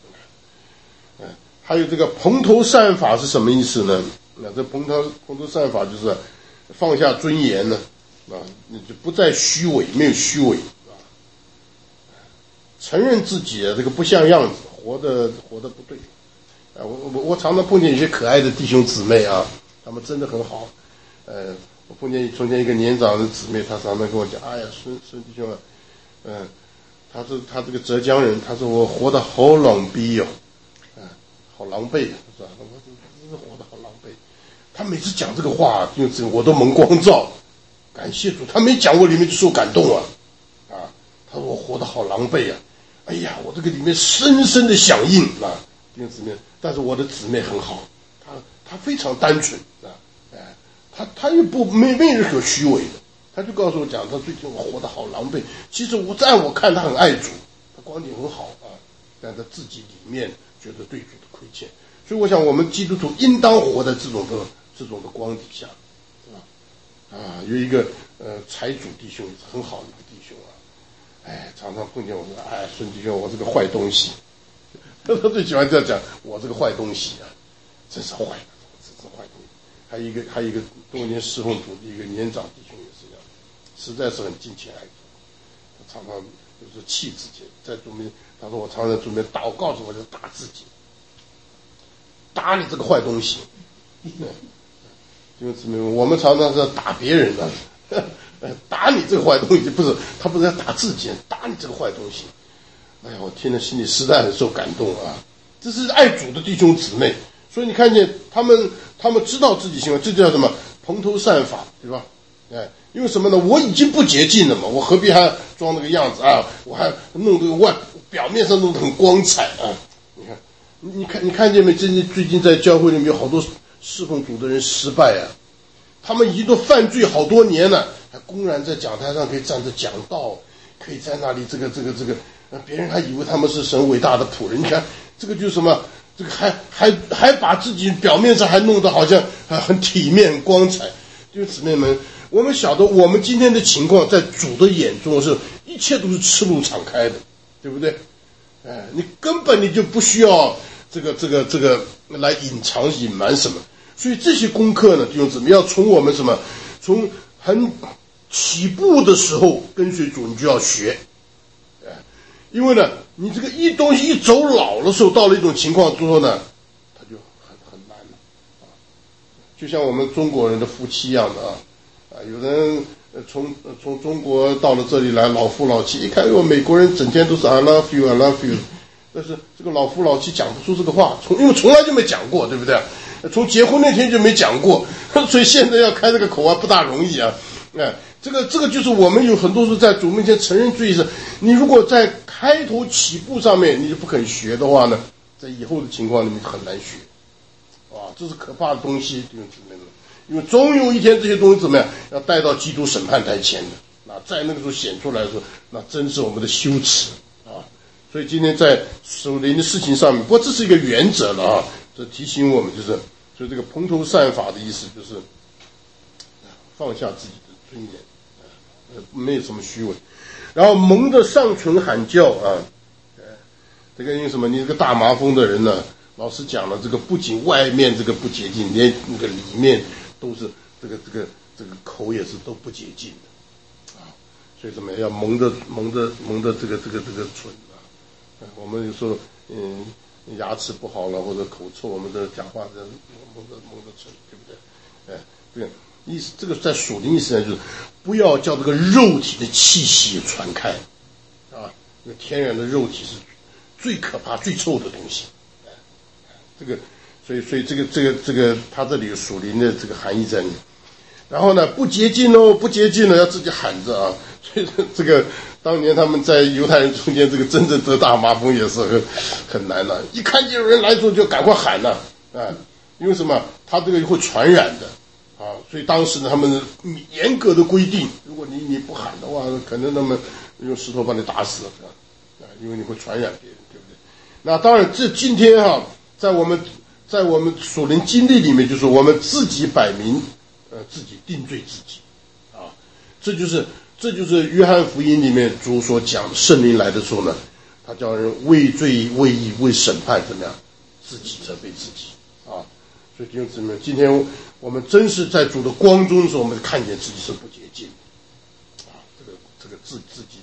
还有这个蓬头散发是什么意思呢？那这蓬头散发就是放下尊严呢，你就不再虚伪，没有虚伪啊，承认自己这个不像样子，活得不对啊。我常常碰见一些可爱的弟兄姊妹啊，他们真的很好。我碰见从前一个年长的姊妹，她常常跟我讲，哎呀，孙弟兄啊，他这个浙江人，他说我活得好狼狈哦。好狼狈啊，是吧？我真是活得好狼狈。他每次讲这个话，就我都蒙光照，感谢主。他没讲，我里面就受感动啊！他说我活得好狼狈啊！哎呀，我这个里面深深的响应啊，弟兄姊妹。但是我的姊妹很好，她非常单纯啊，她又没任何虚伪的，她就告诉我讲，她最近我活得好狼狈。其实在我看，她很爱主，她光景很好啊，但她自己里面觉得对主的亏欠，所以我想我们基督徒应当活在这种的光底下，是吧？有一个财主弟兄，很好的一个弟兄啊，常常碰见我说，孙弟兄，我这个坏东西，他最喜欢这样讲，我这个坏东西啊，真是坏的，真是坏东西。还有一个多年侍奉主的一个年长弟兄也是这样，实在是很敬虔爱主，他常常就是气自己，在主面。他说我常常准备祷告着，我就打自己，打你这个坏东西。因为姊妹们，我们常常是要打别人的，打你这个坏东西，他不是要打自己，打你这个坏东西。哎呀，我听了心里实在很受感动啊！这是爱主的弟兄姊妹，所以你看见他们知道自己行为，这叫什么？蓬头散发，对吧？因为什么呢？我已经不洁净了嘛，我何必还装那个样子啊？我还弄这个表面上弄得很光彩啊！你看见没？最近在教会里面有好多侍奉主的人失败啊，他们已经都犯罪好多年了，还公然在讲台上可以站着讲道，可以在那里这个，别人还以为他们是神伟大的仆人。你看这个就是什么？这个还把自己表面上还弄得好像很体面光彩。弟兄姊妹们，我们晓得我们今天的情况在主的眼中是一切都是赤露敞开的，对不对？你根本你就不需要这个来隐瞒什么。所以这些功课呢，弟兄姊妹，要从我们什么？从很起步的时候跟随主，你就要学。因为呢，你这个东西一走老的时候，到了一种情况之后呢，它就很难了啊。就像我们中国人的夫妻一样的啊，有人从中国到了这里来，老夫老妻，一看美国人整天都是 I love you I love you， 但是这个老夫老妻讲不出这个话，因为从来就没讲过，对不对？从结婚那天就没讲过，所以现在要开这个口不大容易啊。这个就是我们有很多时候在主面前承认罪是，你如果在开头起步上面你就不肯学的话呢，在以后的情况里面很难学，这是可怕的东西，弟兄姊妹们。因为总有一天这些东西怎么样，要带到基督审判台前的，在那个时候显出来的时候，那真是我们的羞耻啊！所以今天在属灵的事情上面，不过这是一个原则了啊，这提醒我们就是，所以这个蓬头散发的意思就是， 放下自己的尊严，没有什么虚伪。然后蒙着上唇喊叫啊，这个因为什么？你这个大麻风的人呢，老师讲了，这个不仅外面这个不洁净，连那个里面都是这个口也是都不洁净的啊。所以什么要蒙着这个唇啊。我们有时候牙齿不好了或者口臭，我们的讲话的蒙着唇，对不对？这个意思，这个在属灵意思上就是不要叫这个肉体的气息传开啊。因为天然的肉体是最可怕、最臭的东西。这个，所以这个，他这里有属灵的这个含义在里面。然后呢，不洁净哦，不洁净了，要自己喊着啊。所以这个当年他们在犹太人中间，这个真正得大麻风也是很难的。一看见有人来之后，就赶快喊了啊，因为什么？他这个会传染的啊。所以当时呢，他们严格的规定，如果你不喊的话，可能他们用石头把你打死啊，因为你会传染别人，对不对？那当然，这今天哈，在我们属灵经历里面，就是我们自己摆明，自己定罪自己啊。这就是约翰福音里面主所讲，圣灵来的时候呢，他叫人为罪为义为审判，怎么样？自己责备自己啊。所以弟兄姊妹，今天我们真是在主的光中的时候，我们看见自己是不洁净的啊。这个自己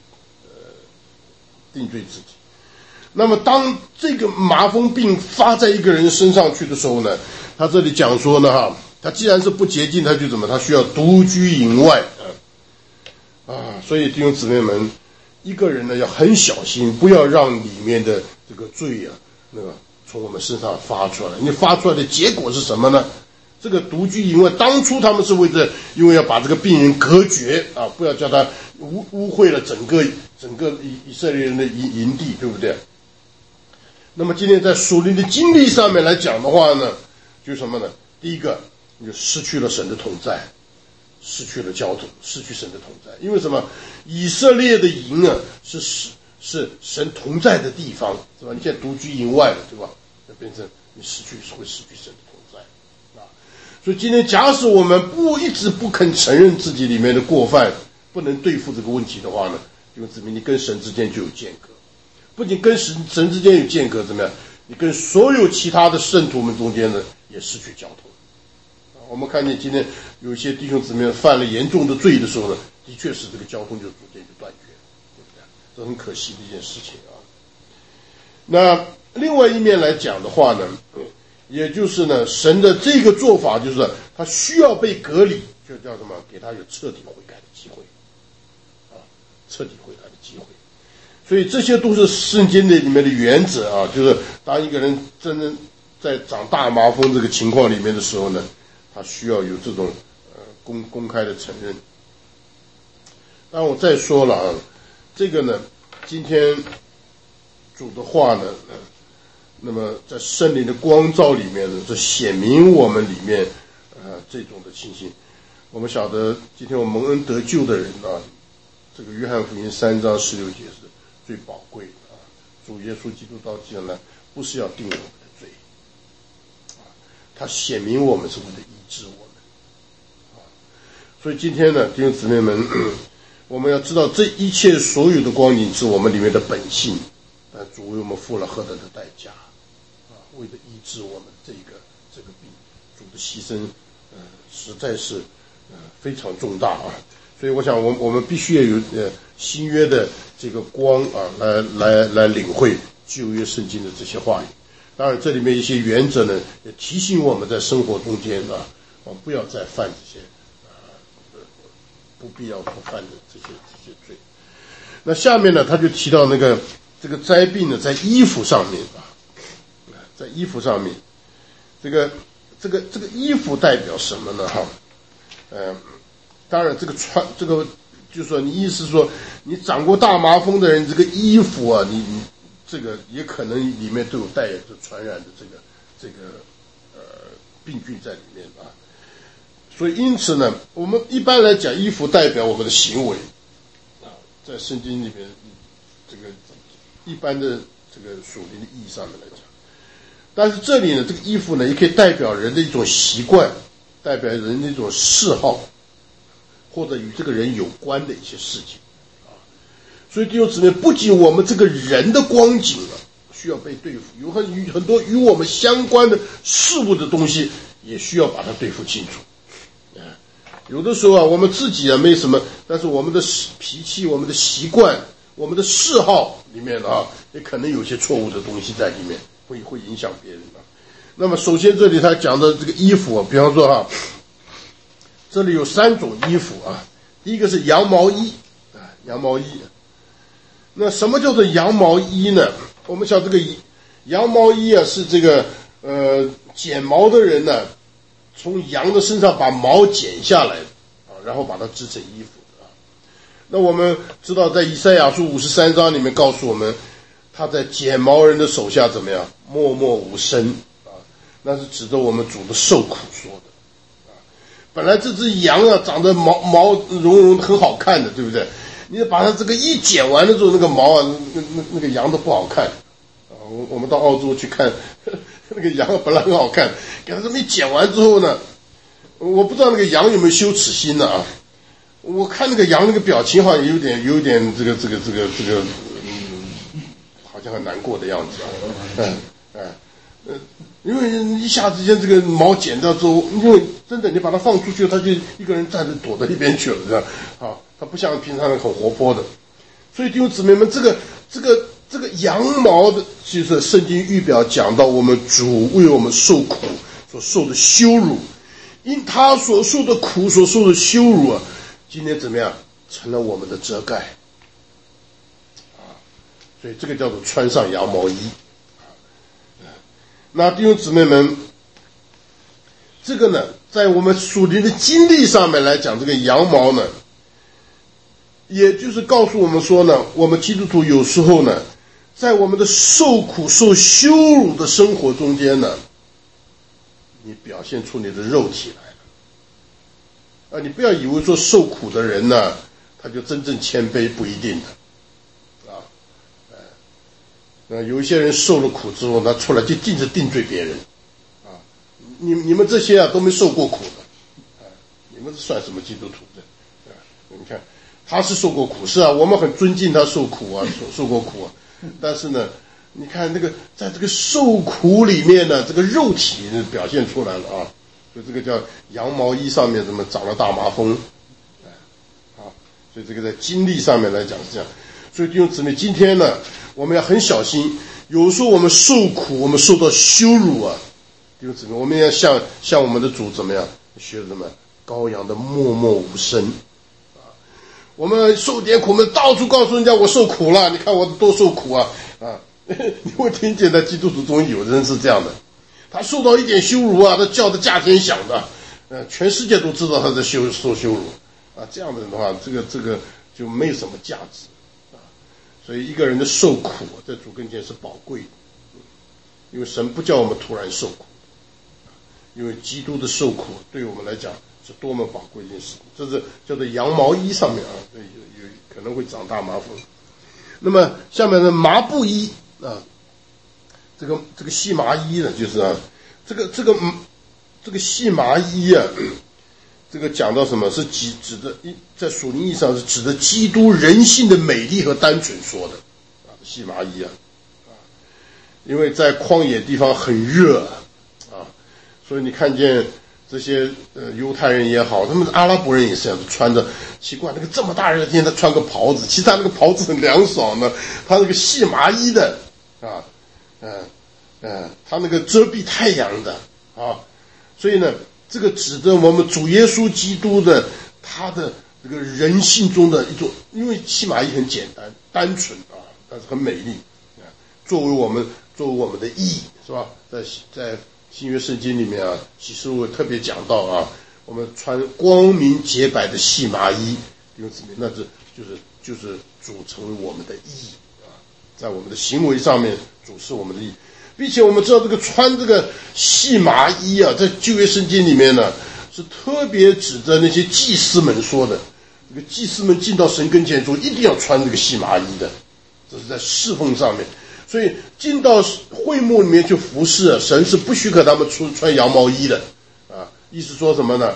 定罪自己。那么当这个麻风病发在一个人身上去的时候呢，他这里讲说呢哈，他既然是不洁净，他就怎么？他需要独居营外啊。所以弟兄姊妹们，一个人呢要很小心，不要让里面的这个罪啊，那个从我们身上发出来。你发出来的结果是什么呢？这个独居营外，当初他们是因为要把这个病人隔绝啊，不要叫他污秽了整个以色列人的营地，对不对？那么今天在属灵的经历上面来讲的话呢，就是什么呢？第一个，你就失去了神的同在，失去了交通，失去神的同在。因为什么？以色列的营啊，是神同在的地方，是吧？你现在独居营外了，对吧？那变成你会失去神的同在啊。所以今天，假使我们一直不肯承认自己里面的过犯，不能对付这个问题的话呢，就证明你跟神之间就有间隔。不仅跟神之间有间隔，怎么样？你跟所有其他的圣徒们中间呢，也失去交通。我们看见今天有一些弟兄姊妹犯了严重的罪的时候呢，的确是这个交通就逐渐就断绝了，对不对？这很可惜的一件事情啊。那另外一面来讲的话呢，也就是呢，神的这个做法就是他需要被隔离，就叫什么？给他有彻底悔改的机会啊，彻底悔改的机会。所以这些都是圣经里面的原则啊，就是当一个人真正在长大麻风这个情况里面的时候呢，他需要有这种公开的承认。当然我再说了啊，这个呢，今天主的话呢，那么在圣灵的光照里面呢，这显明我们里面这种的情形。我们晓得今天我们蒙恩得救的人啊，这个约翰福音3章16节是最宝贵的啊！主耶稣基督到地上来，不是要定我们的罪啊，他显明我们是为了医治我们啊。所以今天呢，弟兄姊妹们，我们要知道这一切所有的光景是我们里面的本性，但主为我们付了何等的代价啊！为了医治我们这个病，主的牺牲实在是非常重大啊！所以我想我们必须要有新约的这个光啊，来领会旧约圣经的这些话语。当然这里面一些原则呢，也提醒我们在生活中间啊，我们不要再犯这些不必要犯的这些罪。那下面呢，他就提到这个灾病呢，在衣服上面啊，在衣服上面，这个衣服代表什么呢？哈，当然这个就是说，你意思是说，你长过大麻风的人，这个衣服啊，你这个也可能里面都有带着传染的这个病菌在里面啊。所以因此呢，我们一般来讲，衣服代表我们的行为啊，在圣经里面这个一般的这个属灵的意义上面来讲，但是这里呢，这个衣服呢，也可以代表人的一种习惯，代表人的一种嗜好或者与这个人有关的一些事情啊。所以弟兄姊妹，不仅我们这个人的光景需要被对付，有很多与我们相关的事物的东西也需要把它对付清楚。有的时候我们自己没什么，但是我们的脾气、我们的习惯、我们的嗜好里面也可能有些错误的东西在里面，会影响别人那么首先这里他讲的这个衣服比方说这里有3种衣服第一个是羊毛衣羊毛衣。那什么叫做羊毛衣呢？我们晓得这个羊毛衣是这个剪毛的人呢，从羊的身上把毛剪下来然后把它织成衣服那我们知道在以赛亚书53章里面告诉我们，他在剪毛人的手下怎么样？默默无声那是指着我们主的受苦说的本来这只羊长得毛茸茸很好看的，对不对？你把它这个一剪完了之后，那个毛那个羊都不好看我们到澳洲去看那个羊本来很好看，给它这么一剪完之后呢，我不知道那个羊有没有羞耻心呢我看那个羊那个表情好像有点这个好像很难过的样子因为一下子间这个毛剪掉之后，因为真的你把它放出去，它就一个人站着躲到一边去了这样它不像平常很活泼的。所以弟兄姊妹们，这个羊毛的，就是圣经预表讲到我们主为我们受苦所受的羞辱，因他所受的苦所受的羞辱今天怎么样成了我们的遮盖所以这个叫做穿上羊毛衣那弟兄姊妹们，这个呢在我们属灵的经历上面来讲，这个羊毛呢也就是告诉我们说呢，我们基督徒有时候呢在我们的受苦受羞辱的生活中间呢，你表现出你的肉体来了你不要以为说受苦的人呢他就真正谦卑，不一定的有一些人受了苦之后他出来就尽着定罪别人你们这些都没受过苦的你们是算什么基督徒的你看他是受过苦，是我们很尊敬他受苦受过苦但是呢你看那个在这个受苦里面呢，这个肉体表现出来了所以这个叫羊毛衣上面怎么长了大麻风所以这个在经历上面来讲是这样。所以弟兄姊妹，今天呢我们要很小心，有时候我们受苦，我们受到羞辱弟兄姊妹，我们要像我们的主怎么样学什么羔羊的默默无声我们受点苦，我们到处告诉人家我受苦了，你看我多受苦你会听见在基督徒中有人是这样的，他受到一点羞辱他叫得架天响的全世界都知道他在受羞辱这样的人的话，这个就没有什么价值所以一个人的受苦在主跟前是宝贵的因为神不叫我们突然受苦因为基督的受苦对我们来讲是多么宝贵的一件事情，这是叫做羊毛衣上面有可能会长大麻风。那么下面的麻布衣这个细麻衣呢，就是这个细麻衣这个讲到什么是指的在属灵意义上是指的基督人性的美丽和单纯说的细麻衣因为在旷野地方很热所以你看见这些犹太人也好，他们阿拉伯人也是这样穿着，奇怪那个这么大热天他穿个袍子，其实他那个袍子很凉爽的，他那个细麻衣的他那个遮蔽太阳的所以呢这个指的我们主耶稣基督的他的这个人性中的一种，因为细麻衣很简单单纯但是很美丽作为我们的义是吧，在新约圣经里面启示录特别讲到我们穿光明洁白的细麻衣，那就是主成为我们的义在我们的行为上面主是我们的义，并且我们知道这个穿这个细麻衣在旧约圣经里面呢是特别指着那些祭司们说的，这个祭司们进到神跟前说一定要穿这个细麻衣的，这是在侍奉上面，所以进到会幕里面去服侍神是不许可他们穿羊毛衣的意思说什么呢？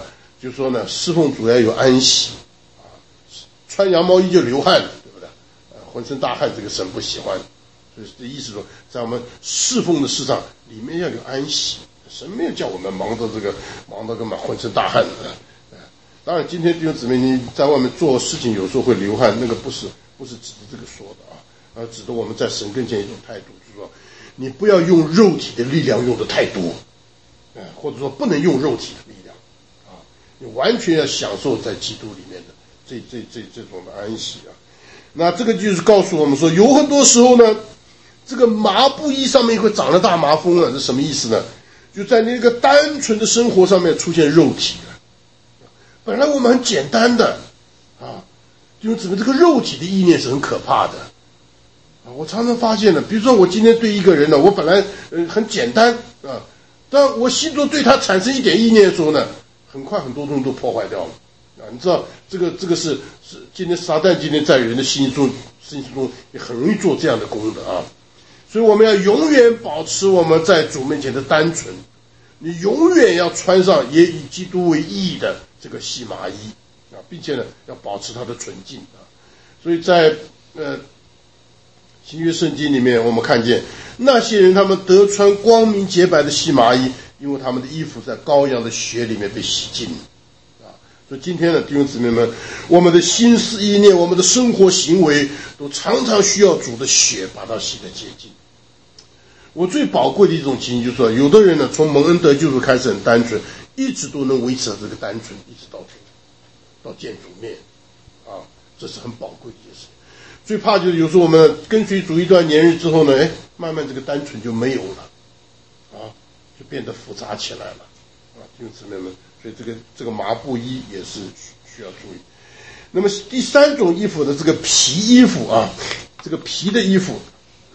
就是说呢，侍奉主要有安息啊，穿羊毛衣就流汗了，对不对？浑身大汗，这个神不喜欢。所以这意思说，在我们侍奉的事上，里面要有安息。神没有叫我们忙到跟浑身大汗的。当然，今天弟兄姊妹，你在外面做事情，有时候会流汗，那个不是指的这个说的啊，而指的我们在神跟前一种态度，就是说，你不要用肉体的力量用的太多，或者说不能用肉体的力量啊，你完全要享受在基督里面的这种的安息啊。那这个就是告诉我们说，有很多时候呢，这个麻布衣上面会长了大麻风了，这什么意思呢？就在那个单纯的生活上面出现肉体了。本来我们很简单的啊，因为整个这个肉体的意念是很可怕的啊。我常常发现了，比如说我今天对一个人呢，我本来很简单啊，但我心中对他产生一点意念的时候呢，很快很多东西都破坏掉了啊。你知道这个是今天撒旦今天在人的心中也很容易做这样的功的啊。所以我们要永远保持我们在主面前的单纯，你永远要穿上也以基督为义的这个细麻衣啊，并且呢要保持它的纯净啊。所以在新约圣经里面，我们看见那些人他们得穿光明洁白的细麻衣，因为他们的衣服在羔羊的血里面被洗净啊。所以今天呢，弟兄姊妹们，我们的心思意念，我们的生活行为，都常常需要主的血把它洗得洁净。我最宝贵的一种情形就是说，有的人呢，从蒙恩得救开始很单纯，一直都能维持这个单纯，一直到见主面啊，这是很宝贵的一件事。最怕就是有时候我们跟随主一段年日之后呢，慢慢这个单纯就没有了啊，就变得复杂起来了啊，弟兄姊妹们，所以这个麻布衣也是需要注意。那么第三种衣服的这个皮衣服啊，这个皮的衣服，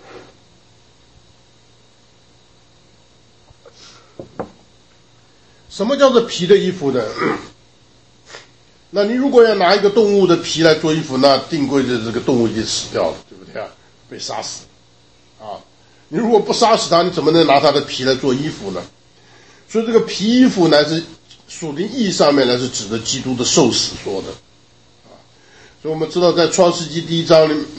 什么叫做皮的衣服呢？那你如果要拿一个动物的皮来做衣服，那定规的这个动物已经死掉了，对不对啊？被杀死啊！你如果不杀死它，你怎么能拿它的皮来做衣服呢？所以这个皮衣服呢，是属灵意义上面呢，是指的基督的受死说的啊。所以我们知道，在创世纪第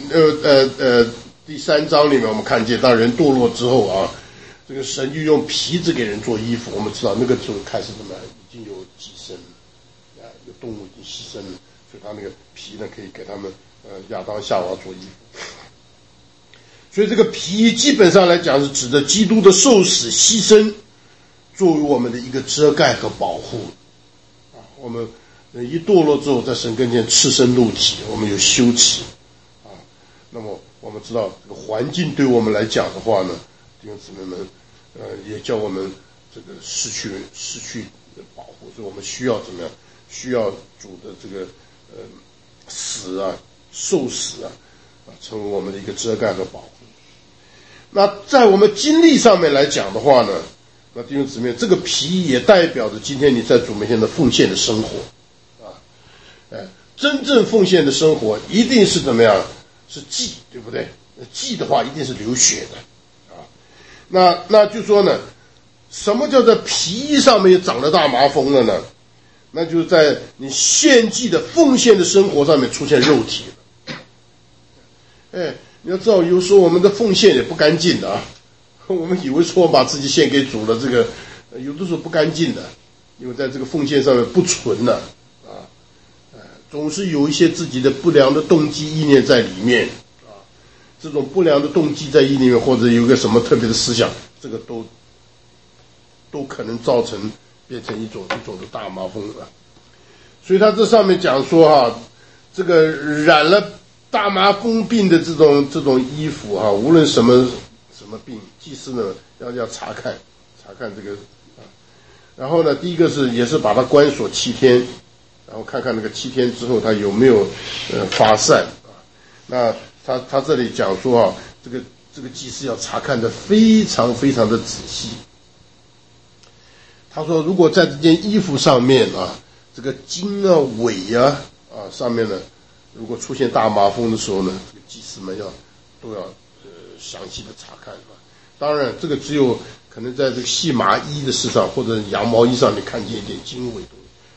3章里面，我们看见当人堕落之后啊，这个神就用皮子给人做衣服。我们知道那个时候开始怎么已经有寄生啊，有动物已经牺牲了，所以他那个皮呢可以给他们亚当夏娃做衣服。所以这个皮基本上来讲是指的基督的受死牺牲，作为我们的一个遮盖和保护啊。我们一堕落之后，在神跟前赤身露体，我们有羞耻啊。那么我们知道这个环境对我们来讲的话呢，弟兄姊妹们，也叫我们这个失去保护，所以我们需要怎么样？需要主的这个死啊、受死啊，成为我们的一个遮盖和保护。那在我们经历上面来讲的话呢，那弟兄姊妹，这个皮也代表着今天你在主面前的奉献的生活啊，真正奉献的生活一定是怎么样？是祭，对不对？祭的话一定是流血的啊。那就说呢，什么叫做皮衣上面长了大麻风了呢？那就是在你献祭的奉献的生活上面出现肉体了。你要知道，有时候我们的奉献也不干净的啊。我们以为说我把自己献给主了，这个有的时候不干净的，因为在这个奉献上面不纯的啊，总是有一些自己的不良的动机意念在里面啊。这种不良的动机在意念里面，或者有个什么特别的思想，这个都可能造成变成一种的大麻风啊。所以他这上面讲说这个染了大麻风病的这种衣服无论什么病，祭司呢要查看这个啊。然后呢，第一个也是把他关锁7天，然后看看那个7天之后他有没有发散啊。那他这里讲说这个祭司要查看的非常非常的仔细。他说，如果在这件衣服上面这个襟尾上面呢，如果出现大麻风的时候呢，这个祭司们都要详细的查看啊。当然，这个只有可能在这个细麻衣的事上或者羊毛衣上面看见一点经纬东西，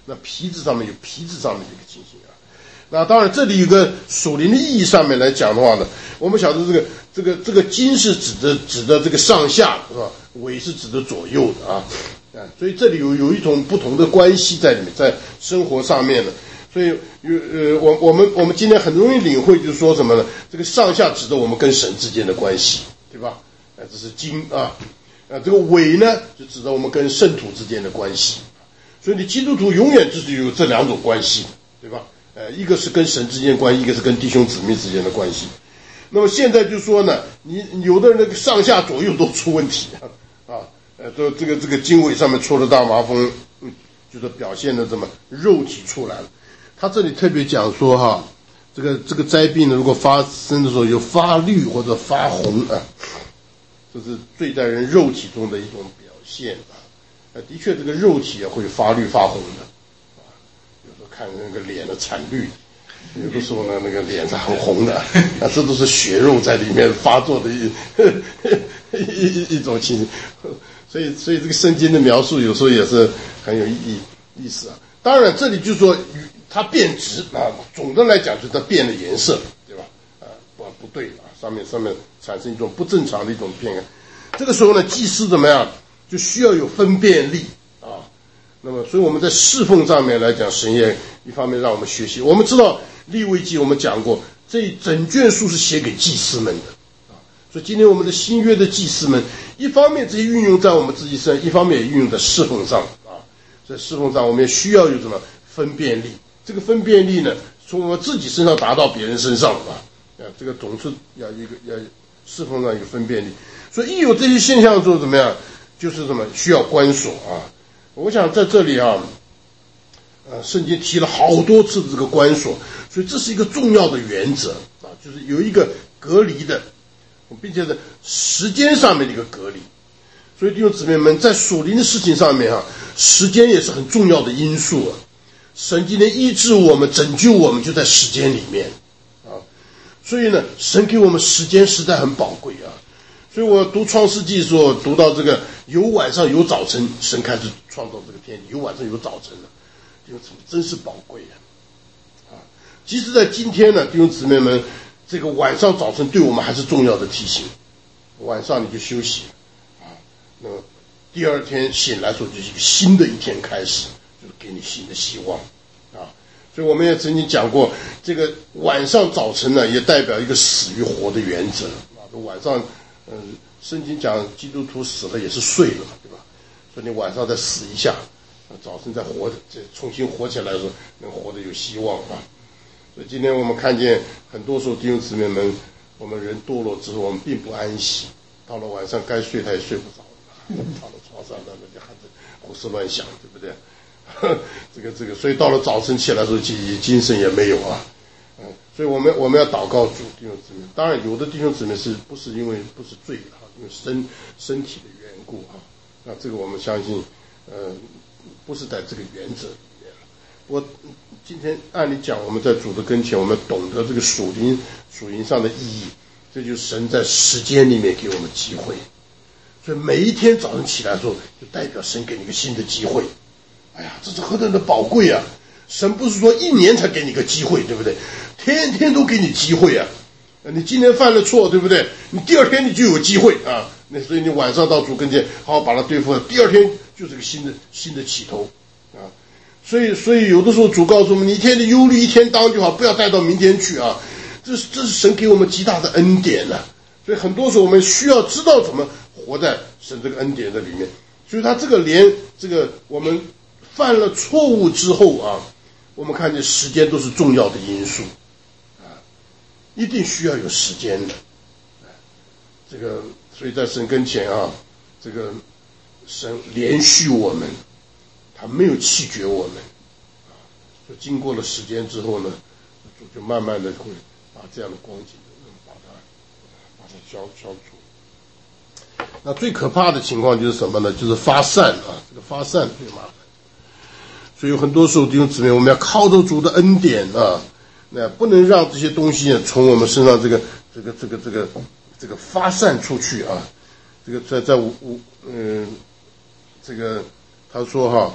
那皮质上面有皮质上面的一个情形啊。那当然这里有个属灵的意义上面来讲的话呢，我们晓得这个筋是指的这个上下是吧？尾是指的左右的啊。所以这里有一种不同的关系在里面，在生活上面呢。所以我们今天很容易领会，就是说什么呢？这个上下指的我们跟神之间的关系，对吧？这是筋啊。这个尾呢，就指的我们跟圣徒之间的关系。所以你基督徒永远就是有这两种关系，对吧？一个是跟神之间的关系，一个是跟弟兄姊妹之间的关系。那么现在就说呢，你有的人那个上下左右都出问题啊。这个经纬上面出了大麻风，就是表现的这么肉体出来了。他这里特别讲说哈，这个灾病呢，如果发生的时候有发绿或者发红啊，这是罪在人肉体中的一种表现啊。的确这个肉体也会发绿发红的啊，有时候看那个脸的惨绿，有的时候呢那个脸是很红的啊，这都是血肉在里面发作的一种情形。所以这个圣经的描述有时候也是很有意思啊。当然这里就是说它变质啊，总的来讲就是它变了颜色，对吧？不对啊，上面产生一种不正常的一种变化。这个时候呢，祭司怎么样？就需要有分辨力啊。那么所以我们在侍奉上面来讲，神也一方面让我们学习。我们知道利未记我们讲过，这一整卷书是写给祭司们的。所以今天我们的新约的祭司们，一方面这些运用在我们自己身上，一方面也运用在侍奉上啊。在侍奉上，我们也需要有什么分辨力？这个分辨力呢，从我们自己身上达到别人身上啊。这个总是要侍奉上有分辨力。所以一有这些现象的时候，怎么样？就是什么需要关锁啊。我想在这里啊，圣经提了好多次的这个关锁，所以这是一个重要的原则啊，就是有一个隔离的。并且在时间上面的一个隔离，所以弟兄姊妹们，在属灵的事情上面时间也是很重要的因素啊。神今天医治我们、拯救我们，就在时间里面啊。所以呢，神给我们时间实在很宝贵啊。所以我读创世纪的时候，读到这个有晚上有早晨，神开始创造这个天地，有晚上有早晨了，弟兄姊妹真是宝贵啊。即使在今天呢，弟兄姊妹们。这个晚上早晨对我们还是重要的提醒，晚上你就休息啊，那么第二天醒来的时候就是一个新的一天开始，就是给你新的希望啊。所以我们也曾经讲过，这个晚上早晨呢，也代表一个死与活的原则啊。晚上，圣经讲基督徒死了也是睡了嘛，对吧？所以你晚上再死一下，早晨再活，再重新活起来的时候，能活得有希望啊。所以今天我们看见很多时候弟兄姊妹们，我们人堕落之后，我们并不安息，到了晚上该睡他也睡不着，躺到床上那就还是胡思乱想，对不对？这个，所以到了早晨起来的时候，精神也没有啊。所以我们要祷告主弟兄姊妹。当然有的弟兄姊妹不是因为不是罪啊，因为身体的缘故啊。那这个我们相信，不是在这个原则里面。我今天按理讲，我们在主的跟前，我们懂得这个属灵上的意义，这就是神在时间里面给我们机会。所以每一天早上起来的时候，就代表神给你一个新的机会。哎呀，这是何等的宝贵啊！神不是说1年才给你个机会，对不对？天天都给你机会啊！你今天犯了错，对不对？你第二天你就有机会啊！那所以你晚上到主跟前，好好把它对付了，第二天就是个新的起头啊！所以有的时候主告诉我们，你一天的忧虑一天当就好，不要带到明天去啊！这是神给我们极大的恩典啊！所以很多时候我们需要知道怎么活在神这个恩典的里面。所以他这个连这个我们犯了错误之后啊，我们看见时间都是重要的因素啊，一定需要有时间的。这个所以在神跟前啊，这个神连续我们，他没有弃绝我们啊。就经过了时间之后呢，就慢慢的会把这样的光景把它消除。那最可怕的情况就是什么呢？就是发散啊，这个发散最麻烦。所以有很多时候弟兄姊妹，我们要靠着主的恩典啊，那不能让这些东西从我们身上这个发散出去啊。这个这个他说哈，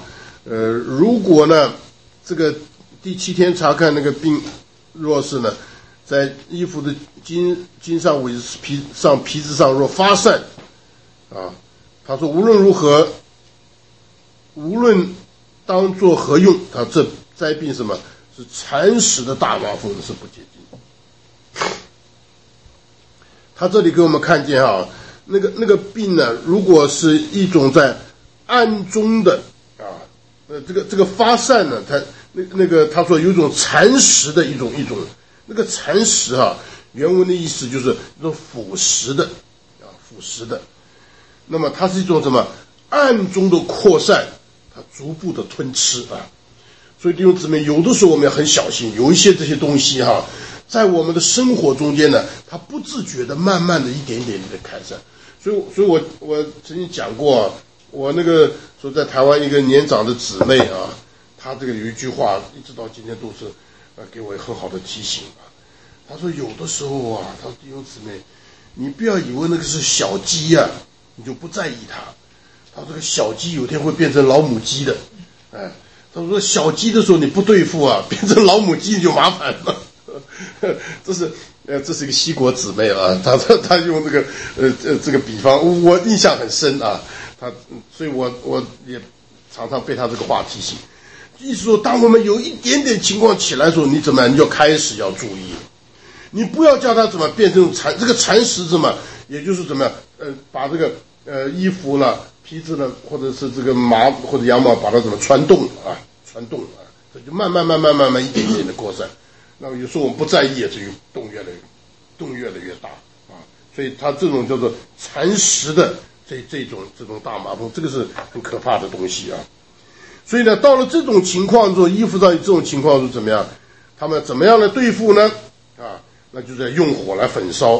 如果呢这个第7天查看那个病，若是呢在衣服的襟上尾皮子上若发散啊，他说无论如何，无论当作何用，他这灾病什么是蚕食的大麻风，是不洁净。他这里给我们看见啊，那个病呢，如果是一种在暗中的啊，这个发散呢，它那个他说有一种蚕食的一种那个蚕食啊，原文的意思就是一种腐蚀的啊，腐蚀的。那么它是一种什么暗中的扩散，它逐步的吞吃啊。所以弟兄姊妹，有的时候我们要很小心，有一些这些东西哈，在我们的生活中间呢，它不自觉的慢慢的一点点的开散。所以我曾经讲过，我那个说在台湾一个年长的姊妹啊，她这个有一句话一直到今天都是给我很好的提醒啊。她说有的时候啊，她说弟兄姊妹，你不要以为那个是小鸡啊，你就不在意它。她说这个小鸡有一天会变成老母鸡的，哎。他说小鸡的时候你不对付啊，变成老母鸡你就麻烦了。这是一个西国姊妹啊，他用这个比方，我印象很深啊。所以我也常常被他这个话提醒，意思说当我们有一点点情况起来的时候，你怎么样，你就开始要注意，你不要叫它怎么变成这个蚕食怎么，也就是怎么样把这个衣服了皮子呢，或者是这个麻或者羊毛，把它怎么穿动啊，这就慢慢一点点的扩散。那么有时候我们不在意，这就动越来越大啊。所以它这种叫做蚕食的这种大麻风，这个是很可怕的东西啊。所以呢，到了这种情况之后，衣服上这种情况是怎么样？他们怎么样来对付呢？啊，那就是用火来焚烧。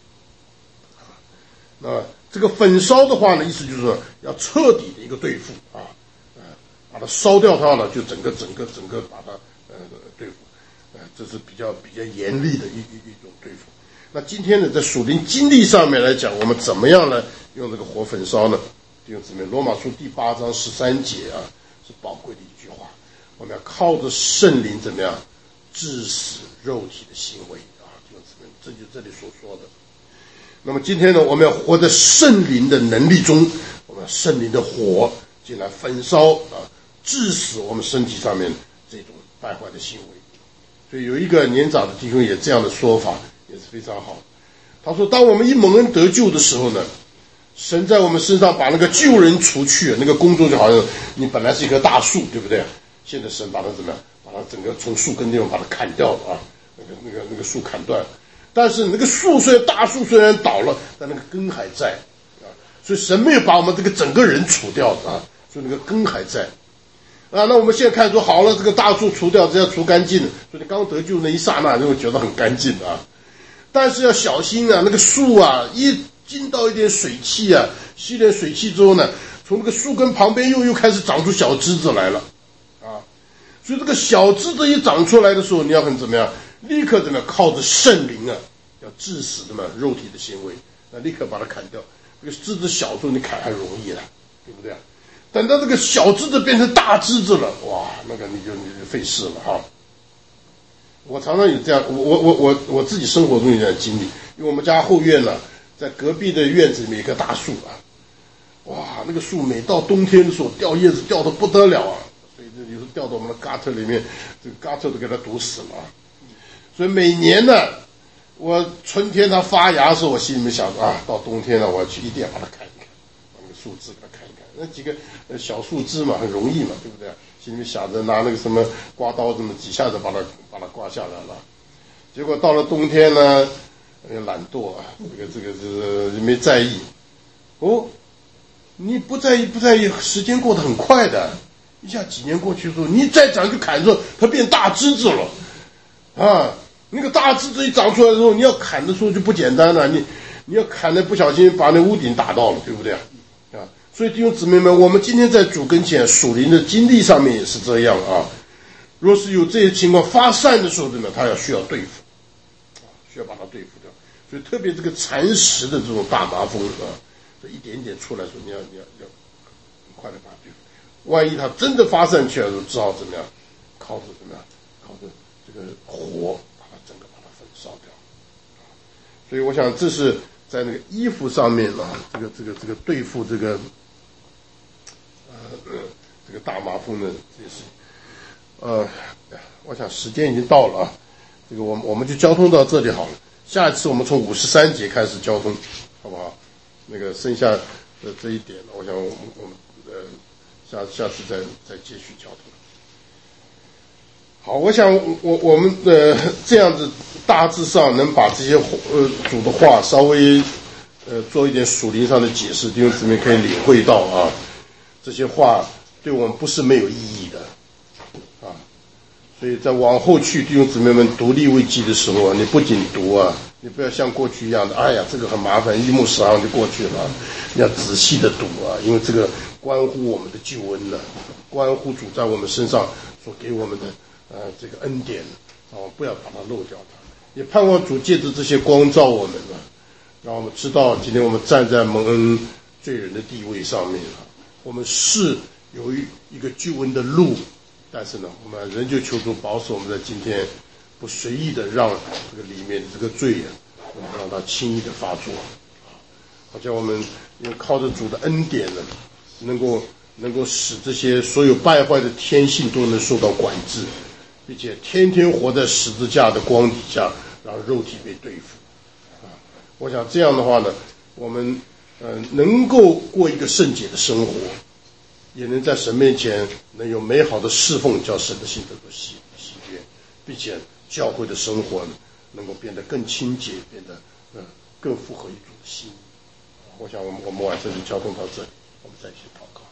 那这个焚烧的话呢，意思就是说要彻底的一个对付啊，把它烧掉它了，就整个把它对付，这是比较严厉的一种对付。那今天呢，在属灵经历上面来讲，我们怎么样呢？用这个火焚烧呢？弟兄姊妹，罗马书第8章13节啊，是宝贵的一句话。我们要靠着圣灵怎么样治死肉体的行为啊，弟兄姊妹，这就这里所说的。那么今天呢，我们要活在圣灵的能力中，我们要圣灵的火进来焚烧啊，治死我们身体上面这种败坏的行为。所以有一个年长的弟兄也这样的说法，也是非常好。他说，当我们一蒙恩得救的时候呢，神在我们身上把那个旧人除去，那个工作就好像你本来是一棵大树，对不对？现在神把它怎么样，把它整个从树根地方把它砍掉了啊，那个树砍断了。但是那个大树虽然倒了，但那个根还在啊，所以神没有把我们这个整个人除掉啊，所以那个根还在啊。那我们现在看说好了，这个大树除掉，只要除干净了，所以你刚得救那一刹那就会觉得很干净啊。但是要小心啊，那个树啊，一进到一点水汽啊，吸点水汽之后呢，从那个树根旁边又开始长出小枝子来了啊。所以这个小枝子一长出来的时候，你要很怎么样？立刻怎么样？靠着圣灵啊，要治死什么肉体的行为，那立刻把它砍掉。这个枝子小时候你砍还容易了，对不对？等到这个小枝子变成大枝子了，哇，那个你就费事了哈。我常常有这样，我自己生活中有这样的经历，因为我们家后院呢，在隔壁的院子里面有一棵大树啊，哇，那个树每到冬天的时候掉叶子掉得不得了啊，所以有时候掉到我们的嘎特里面，这个嘎特都给它堵死了啊。所以每年呢，我春天它发芽的时候，我心里面想啊，到冬天呢，我要去一定要把它砍一砍，把那个树枝给它砍一砍。那几个小树枝嘛，很容易嘛，对不对？心里面想着拿那个什么刮刀这么几下子把它刮下来了。结果到了冬天呢，懒惰啊，这个没在意。哦，你不在意，时间过得很快的，一下几年过去之后，你再长就砍之后，它变大枝子了。啊，那个大枝子一长出来的时候，你要砍的时候就不简单了，你要砍的不小心把那屋顶打到了，对不对啊？所以弟兄姊妹们，我们今天在主跟前属灵的经历上面也是这样啊。若是有这些情况发散的时候，对吗？他需要对付，需要把它对付掉。所以特别这个蚕食的这种大麻风啊，这一点点出来的时候，你要很快的把它对付。 万一它真的发散起来的时候，只好怎么样？靠着这个火把它整个把它焚烧掉。所以我想这是在那个衣服上面啊，这个对付这个大麻风的这些事情。我想时间已经到了啊，这个我们就交通到这里好了。下一次我们从53节开始交通，好不好？那个剩下的这一点，我想我们下次再继续交通。好，我想我们这样子大致上能把这些主的话稍微做一点属灵上的解释，弟兄姊妹可以领会到啊，这些话对我们不是没有意义的啊。所以在往后去弟兄姊妹们读利未记的时候，你不仅读啊，你不要像过去一样的，哎呀这个很麻烦，一目十行就过去了，你要仔细的读啊，因为这个关乎我们的救恩了，关乎主在我们身上所给我们的这个恩典不要把它漏掉它。也盼望主借着这些光照我们让我们知道今天我们站在蒙恩罪人的地位上面我们是有一个救恩的路，但是呢，我们仍旧求主保守我们在今天不随意的让这个里面的这个罪人，我们让它轻易的发作，好像我们因为靠着主的恩典呢，能够使这些所有败坏的天性都能受到管制，并且天天活在十字架的光底下，让肉体被对付我想这样的话呢，我们能够过一个圣洁的生活，也能在神面前能有美好的侍奉，叫神的心得到喜悦，并且教会的生活呢能够变得更清洁，变得更符合于主的心。我想我们晚上就交通到这里，我们再去祷告。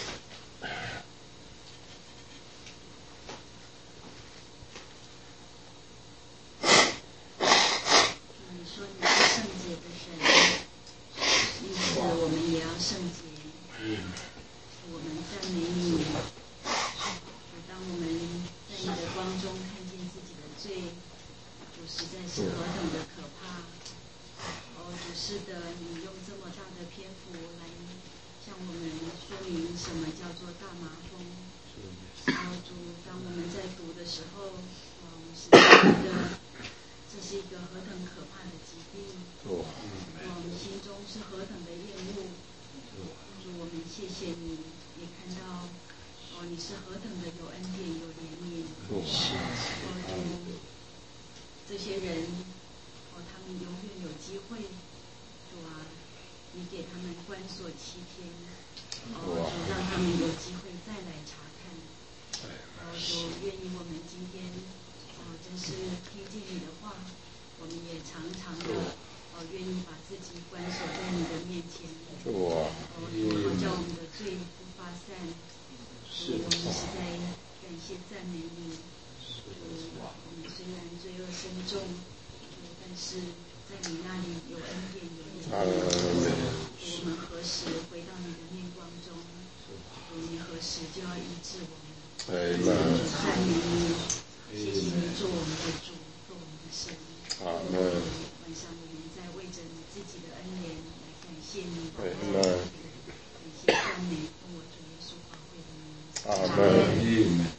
你说你是圣洁的神，因此我们也要圣洁。我们赞美你，当我们在你的光中看见自己的罪，主实在是何等的可怕。主是的，你用这么大的篇幅来向我们说明什么叫做大麻风。主，当我们在读的时候，我们是觉得这是一个何等可怕的疾病，我们心中是何等的厌恶。主，我们谢谢你，也看到你是何等的有恩典有怜悯。主，这些人他们永远有机会。主啊，你给他们关锁7天，主让他们有机会再来查看。主，愿意我们今天真是听见你的话，我们也常常的愿意把自己关锁在你的面前。主，叫我们的罪不发散。主，我们实在感谢赞美你。主，我们虽然罪恶深重，但是在你那里有恩典有怜悯。我们何时回到你的面光中？你何时就要医治我们？赞美你，谢谢你做我们的主，做我们的神。晚上我们在为着你自己的恩典来感谢你，感谢赞美，奉我主耶稣宝贵的名。阿门。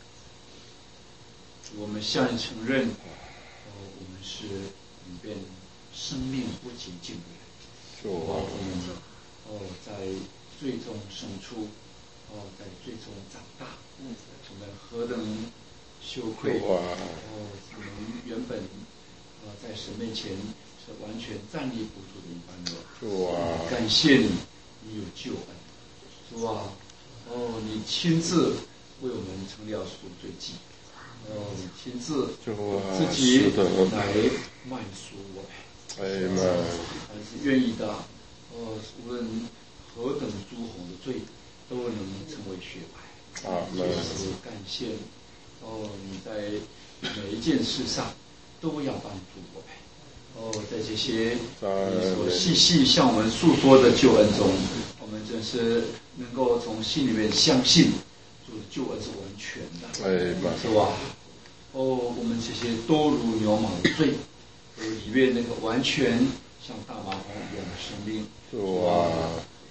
我们向你承认，我们是里边生命不洁净的人。我们在最终生出，在最终长大，我们何等羞愧！我们原本在神面前是完全站立不住的一般人。感谢你，你有救恩。主啊，你亲自为我们成了赎罪祭。你亲自自己来慢赎我们，还是愿意的。无论何等朱红的罪，都能成为雪白。感谢你，你在每一件事上都要帮助我们。在这些你所细细向我们诉说的救恩中，我们真是能够从心里面相信主的救恩是完全的，是吧？我们这些多如牛毛的罪，里面那个完全像大麻风一样的生命，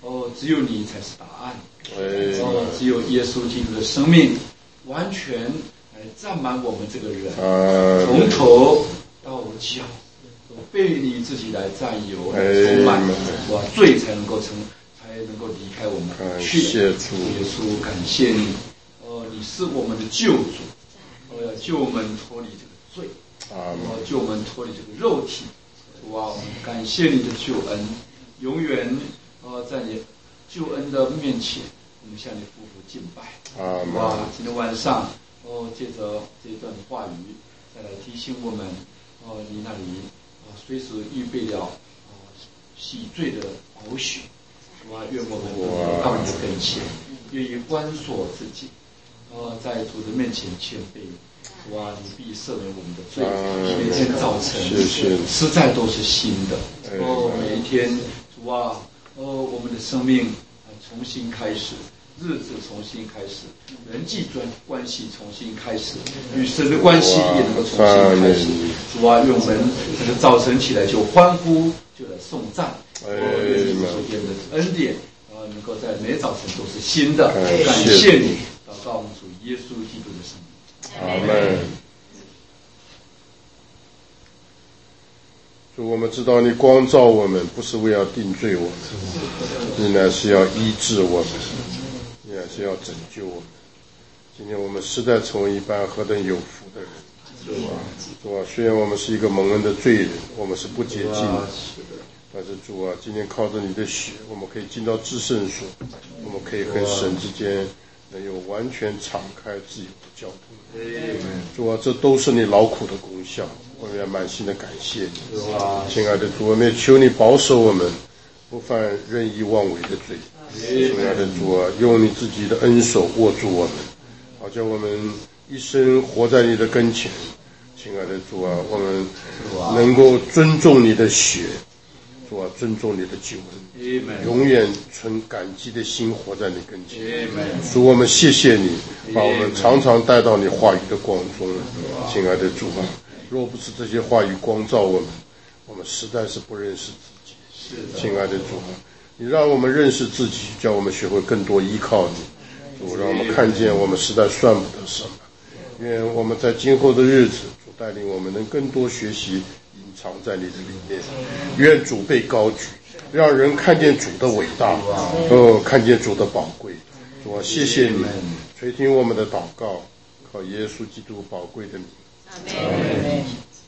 只有你才是答案。只有耶稣基督的生命完全来占满我们这个人，从头到脚都被你自己来占有、充满，罪才能够离开我们去。耶稣，感谢你，你是我们的救主，要救我们脱离这个罪，救我们脱离这个肉体。我们感谢你的救恩，永远在你救恩的面前，我们向你匍匐敬拜。今天晚上借着这段话语，再来提醒我们，你那里随时预备了洗罪的宝血。愿我们到你的跟前，愿意关锁自己，在主的面前谦卑。你必赦免我们的罪。每天早晨，实在都是新的。每一天，主啊，我们的生命重新开始，日子重新开始，人际关系重新开始，与神的关系也能够重新开始。主啊，愿我们这个早晨起来就欢呼，就来颂赞。愿你所给的恩典，能够在每早晨都是新的。感谢你，祷告我们主耶稣基督的圣名。 阿们。主，我们知道你光照我们，不是为了定罪我们，你乃是要医治我们，你乃是要拯救我们。今天我们实在成为一般何等有福的人，主啊，虽然我们是一个蒙恩的罪人，我们是不洁净的，但是主啊，今天靠着你的血，我们可以进到至圣所，我们可以跟神之间能有完全敞开自由的交通。主啊，这都是你劳苦的功效，我们要满心的感谢你。亲爱的主，我们也求你保守我们不犯任意妄为的罪。亲爱的主啊，用你自己的恩手握住我们，好叫我们一生活在你的跟前。亲爱的主啊，我们能够尊重你的血，主啊，尊重你的救恩，永远存感激的心活在你跟前。主，我们谢谢你，把我们常常带到你话语的光中。亲爱的主啊，若不是这些话语光照我们，我们实在是不认识自己。亲爱的主啊，你让我们认识自己，叫我们学会更多依靠你。主，让我们看见我们实在算不得什么。愿我们在今后的日子，主带领我们能更多学习隐藏在你的里面。愿主被高举，让人看见主的伟大，看见主的宝贵。主啊，谢谢你垂听我们的祷告，靠耶稣基督宝贵的名。阿们。